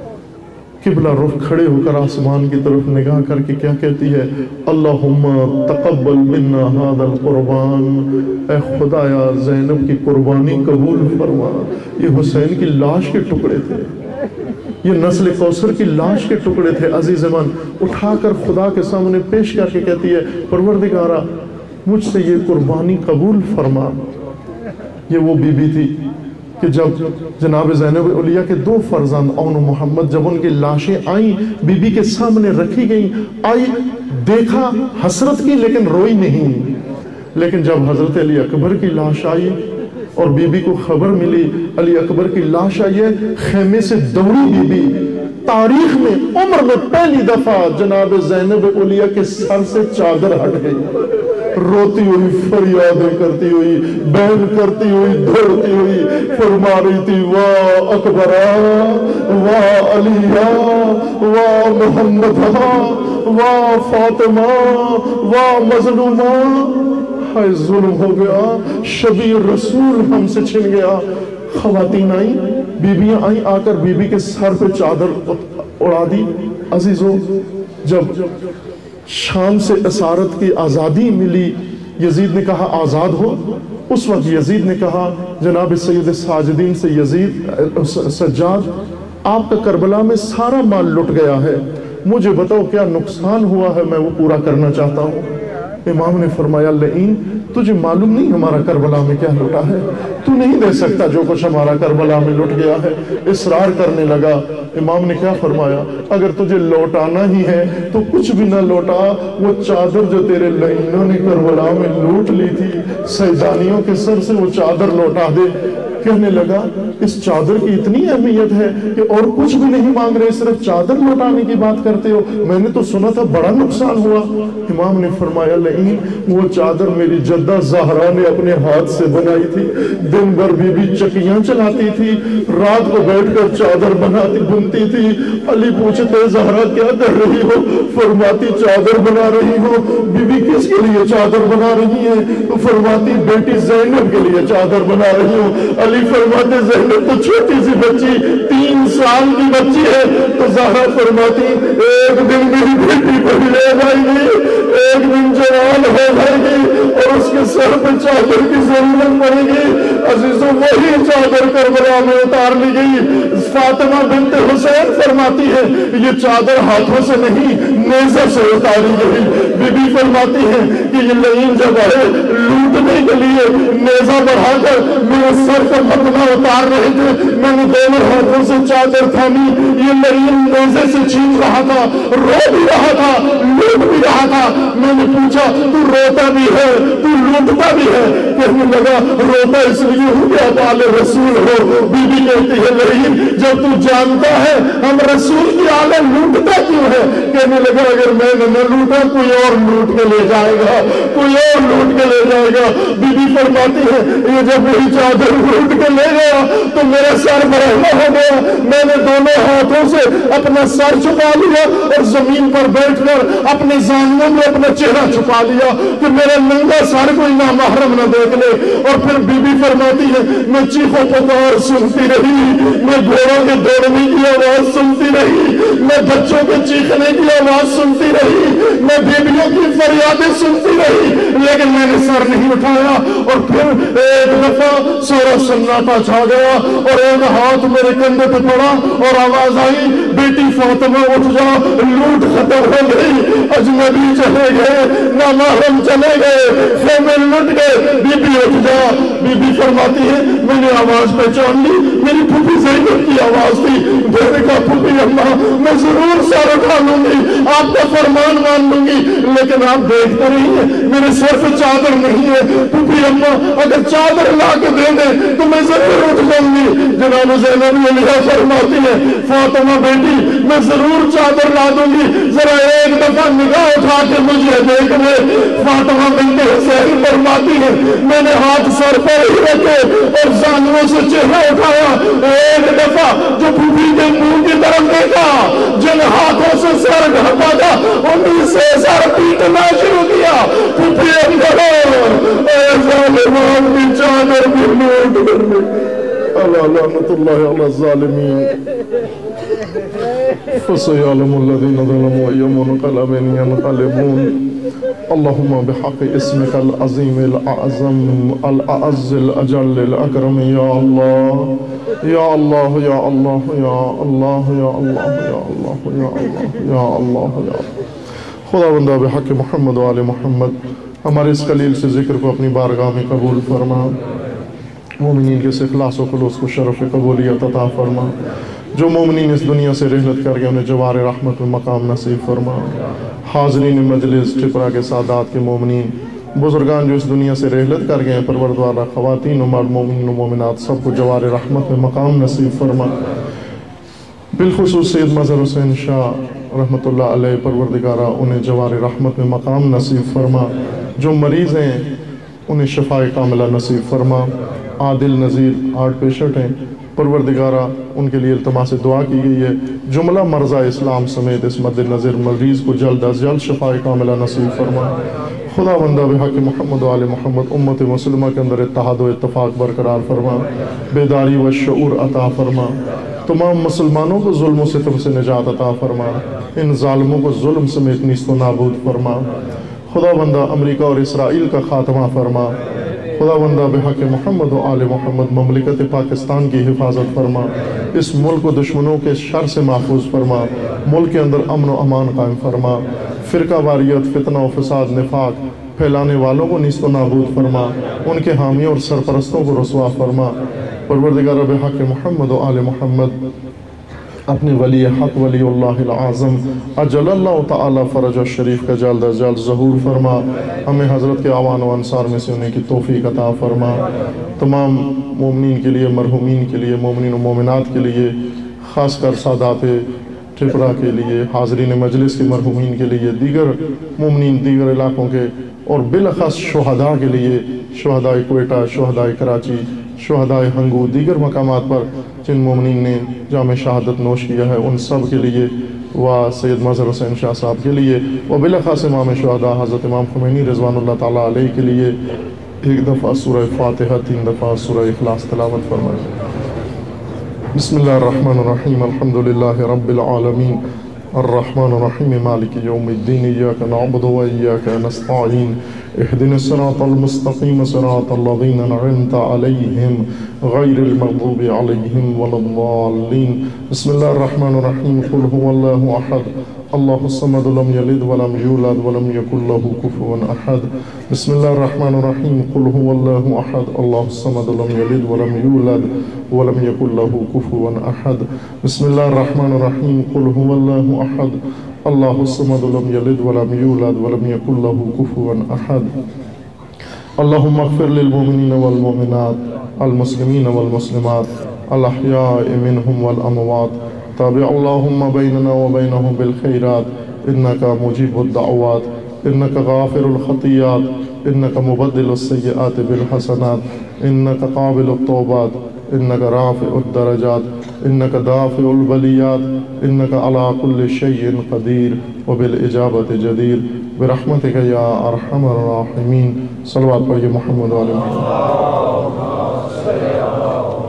قبلہ رخ کھڑے ہو کر آسمان کی طرف نگاہ کر کے کیا کہتی ہے؟ اللہم تقبل منا ھذا القربان. اے خدایا زینب کی قربانی قبول فرما. یہ حسین کی لاش کے ٹکڑے تھے، یہ نسل کوثر کی لاش کے ٹکڑے تھے. عزیز من اٹھا کر خدا کے سامنے پیش کر کے کہتی ہے پروردگارا مجھ سے یہ قربانی قبول فرما. یہ وہ بی بی تھی کہ جب جناب زینب اولیاء کے دو فرزند اون و محمد جب ان کی لاشیں آئیں بی بی کے سامنے رکھی گئیں، آئی دیکھا حسرت کی لیکن روئی نہیں. لیکن جب حضرت علی اکبر کی لاش آئی اور بی بی کو خبر ملی علی اکبر کی لاش آئی ہے، خیمے سے دوڑی بی بی. تاریخ میں عمر میں پہلی دفعہ جناب زینب اولیاء کے سر سے چادر ہٹ گئی. روتی ہوئی فریادیں کرتی ہوئی بہن کرتی ہوئی دوڑتی ہوئی فرما رہی تھی واہ اکبرا واہ علیہ واہ محمدہ واہ فاطمہ واہ مظلومہ. ہائے ظلم ہو گیا، شبیر رسول ہم سے چھن گیا. خواتین آئیں، بیبیاں آئیں، آ کر بی بی کے سر پہ چادر اڑا دی. عزیزو جب شام سے اسارت کی آزادی ملی، یزید نے کہا آزاد ہو. اس وقت یزید نے کہا جناب سید ساجدین سے یزید سجاد آپ کا کربلا میں سارا مال لٹ گیا ہے، مجھے بتاؤ کیا نقصان ہوا ہے، میں وہ پورا کرنا چاہتا ہوں. امام نے فرمایا لعین تجھے معلوم نہیں ہمارا کربلا میں کیا لٹا ہے، تو نہیں دے سکتا جو کچھ ہمارا کربلا میں لٹ گیا ہے. اصرار کرنے لگا. امام نے کیا فرمایا اگر تجھے لوٹانا ہی ہے تو کچھ بھی نہ لوٹا، وہ چادر جو تیرے لعینوں نے کربلا میں لوٹ لی تھی سیدانیوں کے سر سے وہ چادر لوٹا دے. کہنے لگا اس چادر کی اتنی اہمیت ہے کہ اور کچھ بھی نہیں مانگ رہے، صرف چادر لوٹانے کی بات کرتے ہو، میں نے تو سنا تھا بڑا نقصان ہوا۔ امام نے فرمایا لئین وہ چادر میری جدہ زہرا نے اپنے ہاتھ سے بنائی تھی، دن بھر بی بی چکیاں چلاتی تھی، رات کو بیٹھ کر چادر بناتی بنتی تھی۔ علی پوچھتے زہرا کیا کر رہی ہو؟ فرماتی چادر بنا رہی ہو۔ بی بی کس کے لیے چادر بنا رہی ہے؟ تو فرماتی بیٹی زینب کے لیے چادر بنا رہی ہوں۔ علی فرماتے زینب تو چھوٹی سی بچی تین سال کی بچی ہے، تو زہرا فرماتی ایک دن میری بیٹی بڑی ہو جائے گی، ایک دن جوان ہو جائے گی اور اس کے سر پہ چادر کی ضرورت پڑے گی۔ عزیزوں وہی چادر کربلا میں اتار لی گئی۔ فاطمہ بنت حسین فرماتی ہے یہ چادر ہاتھوں سے نہیں نیزے سے اتاری گئی۔ بی بی فرماتی ہے کہ یہ لئین جب آئے لوٹنے کے لیے نیزہ بڑھا کر میرے سر کا مقدمہ اتار رہے تھے، میں نے دونوں ہاتھوں سے چادر تھامی، یہ لئین نیزے سے چھین رہا تھا، رو بھی رہا تھا، لوٹ بھی رہا تھا۔ میں نے پوچھا تو روتا بھی ہے تو لوٹتا بھی ہے؟ کہنے لگا روتا اس لیے ہوں کہ آپ آل رسول ہو۔ بی بی کہتی ہے لئین جب تو جانتا ہے ہم رسول کی آلے لوٹتا کیوں ہے؟ کہنے لگا اگر میں نے نہ لوٹا کوئی اور لوٹ کے لے جائے گا، کوئی اور لوٹ کے لے جائے گا۔ بی بی فرماتی ہے یہ جب وہی چادر لوٹ کے لے گیا تو میرا سر برہنہ ہو گیا، میں نے دونوں ہاتھوں سے اپنا سر چھپا لیا اور زمین پر بیٹھ کر اپنے زانوں میں اپنا چہرہ چھپا لیا کہ میرا ننگا سر کوئی نامحرم نہ دیکھ لے۔ اور پھر بی بی فرماتی ہے میں چیخوں پکار سنتی رہی، میں گھوڑوں کے دوڑنے کی آواز سنتی رہی، میں بچوں کے چیخنے کی آواز سنتی رہی، میں بیبیوں کی فریادیں سنتی رہی، لیکن میں نے سر نہیں اٹھایا۔ اور پھر ایک دفعہ سورا سناٹا چھا گیا اور ایک ہاتھ میرے کندھے پہ پڑا اور آواز آئی بیٹی فاطمہ اٹھ جا، لوٹ ختم ہو گئی، اجنبی چلے گئے، نامحرم چلے گئے، خیمے لٹ گئے، بی بی اٹھ جا۔ بی بی فرماتی ہے میں نے آواز پہچان لی، میری پھوپھی زینب کی آواز تھی۔ میں نے کہا پھوپھی اماں میں ضرور سر اٹھا لوں گی، آپ کا فرمان مان لوں گی، لیکن آپ دیکھتے رہی ہیں میرے سر پہ چادر نہیں ہے۔ پھوپھی اماں اگر چادر لا کے دے دیں تو میں ضرور اٹھ جاؤں گی۔ جناب زینب علیہ فرماتی ہے فاطمہ بیٹی میں ضرور چادر لا دوں گی، ذرا ایک دفعہ نگاہ اٹھا کے مجھے دیکھ لے۔ فاطمہ بنت حسین فرماتی ہے میں نے ہاتھ سر پر ہی رکھے اور زانوں سے چہرہ اٹھایا، ایک دفعہ جو پھوپھی کے منہ کی طرف دیکھا، جن ہاتھوں سے سر ڈھکا تھا انہیں سے سر پیٹنا شروع کیا۔ پھوپھی اندر اے ظالمان کی چادر بھی لوٹ کر لے۔ اللہ لعنت اللہ علی الظالمین۔ فسيعلم الذين ظلموا أي منقلب ينقلبون اللهم بحق اسمك العظيم الأعظم الأعز الأجل الأكرم يا الله يا الله يا الله يا الله يا الله يا الله يا الله يا الله يا خدا بندہ بحق محمد و آل محمد ہمارے اس قلیل سے ذکر کو اپنی بارگاہ میں قبول فرما، مومنین کے اخلاص و خلوص کو شرف قبولیت عطا فرما، جو مومنین اس دنیا سے رحلت کر گئے انہیں جوار رحمت میں مقام نصیب فرما۔ حاضرین مجلس ٹپرا کے سادات کے مومنین بزرگان جو اس دنیا سے رحلت کر گئے ہیں، پروردگار خواتین و مرد مومنین و مومنات سب کو جوار رحمت میں مقام نصیب فرما۔ بالخصوص سید مظہر حسین شاہ رحمت اللہ علیہ پروردگارہ انہیں جوار رحمت میں مقام نصیب فرما، جو مریض ہیں انہیں شفاء کاملہ نصیب فرما۔ عادل نذیر ہارٹ پیشنٹ ہیں، پروردگارہ ان کے لیے التماس دعا کی گئی ہے، جملہ مرضى اسلام سمیت اس مد نظر مریض کو جلد از جلد شفاء کاملہ نصیب فرما۔ خدا بندہ بحق محمد و آل محمد امت مسلمہ کے اندر اتحاد و اتفاق برقرار فرما، بیداری و شعور عطا فرما، تمام مسلمانوں کو ظلم و ستم سے نجات عطا فرما، ان ظالموں کو ظلم سمیت نیست و نابود فرما۔ خدا بندہ امریکہ اور اسرائیل کا خاتمہ فرما۔ خدا بندہ بحق محمد و آل محمد مملکت پاکستان کی حفاظت فرما، اس ملک کو دشمنوں کے شر سے محفوظ فرما، ملک کے اندر امن و امان قائم فرما، فرقہ واریت فتنہ و فساد نفاق پھیلانے والوں کو نیست و نابود فرما، ان کے حامیوں اور سرپرستوں کو رسوا فرما۔ پروردگار بحق محمد و آل محمد اپنے ولی حق ولی اللہ العظم اجل اللہ تعالی فرج الشریف کا جلد از جلد ظہور فرما، ہمیں حضرت کے اعوان و انصار میں سے ہونے کی توفیق عطا فرما، تمام مومنین کے لیے، مرحومین کے لیے، مومنین و مومنات کے لیے، خاص کر سادات ٹھپرا کے لیے، حاضرین مجلس کے مرحومین کے لیے، دیگر مومنین دیگر علاقوں کے، اور بالاخص شہداء کے لیے، شہداء کوئٹہ، شہداء کراچی، شہداء ہنگو، دیگر مقامات پر جن مومنین نے جام شہادت نوش کیا ہے، ان سب کے لیے، و سید مظہر حسین شاہ صاحب کے لیے، و بالاخص امام شہداء حضرت امام خمینی رضوان اللہ تعالیٰ علیہ کے لیے ایک دفعہ سورہ فاتحہ، تین دفعہ سورہ اخلاص تلاوت فرمائیں۔ بسم اللہ الرحمن الرحیم، الحمدللہ رب العالمین، الرحمن الرحیم، مالک یوم الدین، ایاک نعبد و ایاک نستعین، اہدنا الصراط المستقیم، صراط الذین انعمت علیہم غیر المغضوب علیہم ولا الضالین۔ بسم اللہ الرحمن الرحیم، قل هو اللہ احد اللہ الصمد لم یلد ولم یولد ولم یکن له کفوا احد۔ بسم اللہ الرحمن الرحیم، قل هو اللہ احد اللہ الصمد لم یلد ولم یولد ولم یکن له کفوا احد۔ بسم اللہ الرحمن الرحیم، قل هو اللہ احد اللہ الصمد لم یلد ولم یولد ولم یکن له کفوا احد۔ اللہم اغفر للمؤمنین والمؤمنات، المسلمین والمسلمات، الاحیاء منہم والاموات، تابع اللہم بیننا وبینہم بالخیرات، انکا مجیب الدعوات، انکا غافر الخطیات، انکا مبدل السیئات بالحسنات، انکا قابل التوبات، انکا رافع الدرجات، انکا دافع البلیات، انکا علی کل شیء قدیر وبالاجابت جدیر، برحمتک یا ارحم الراحمین۔ صلوات پڑھیے محمد علیہ محمد۔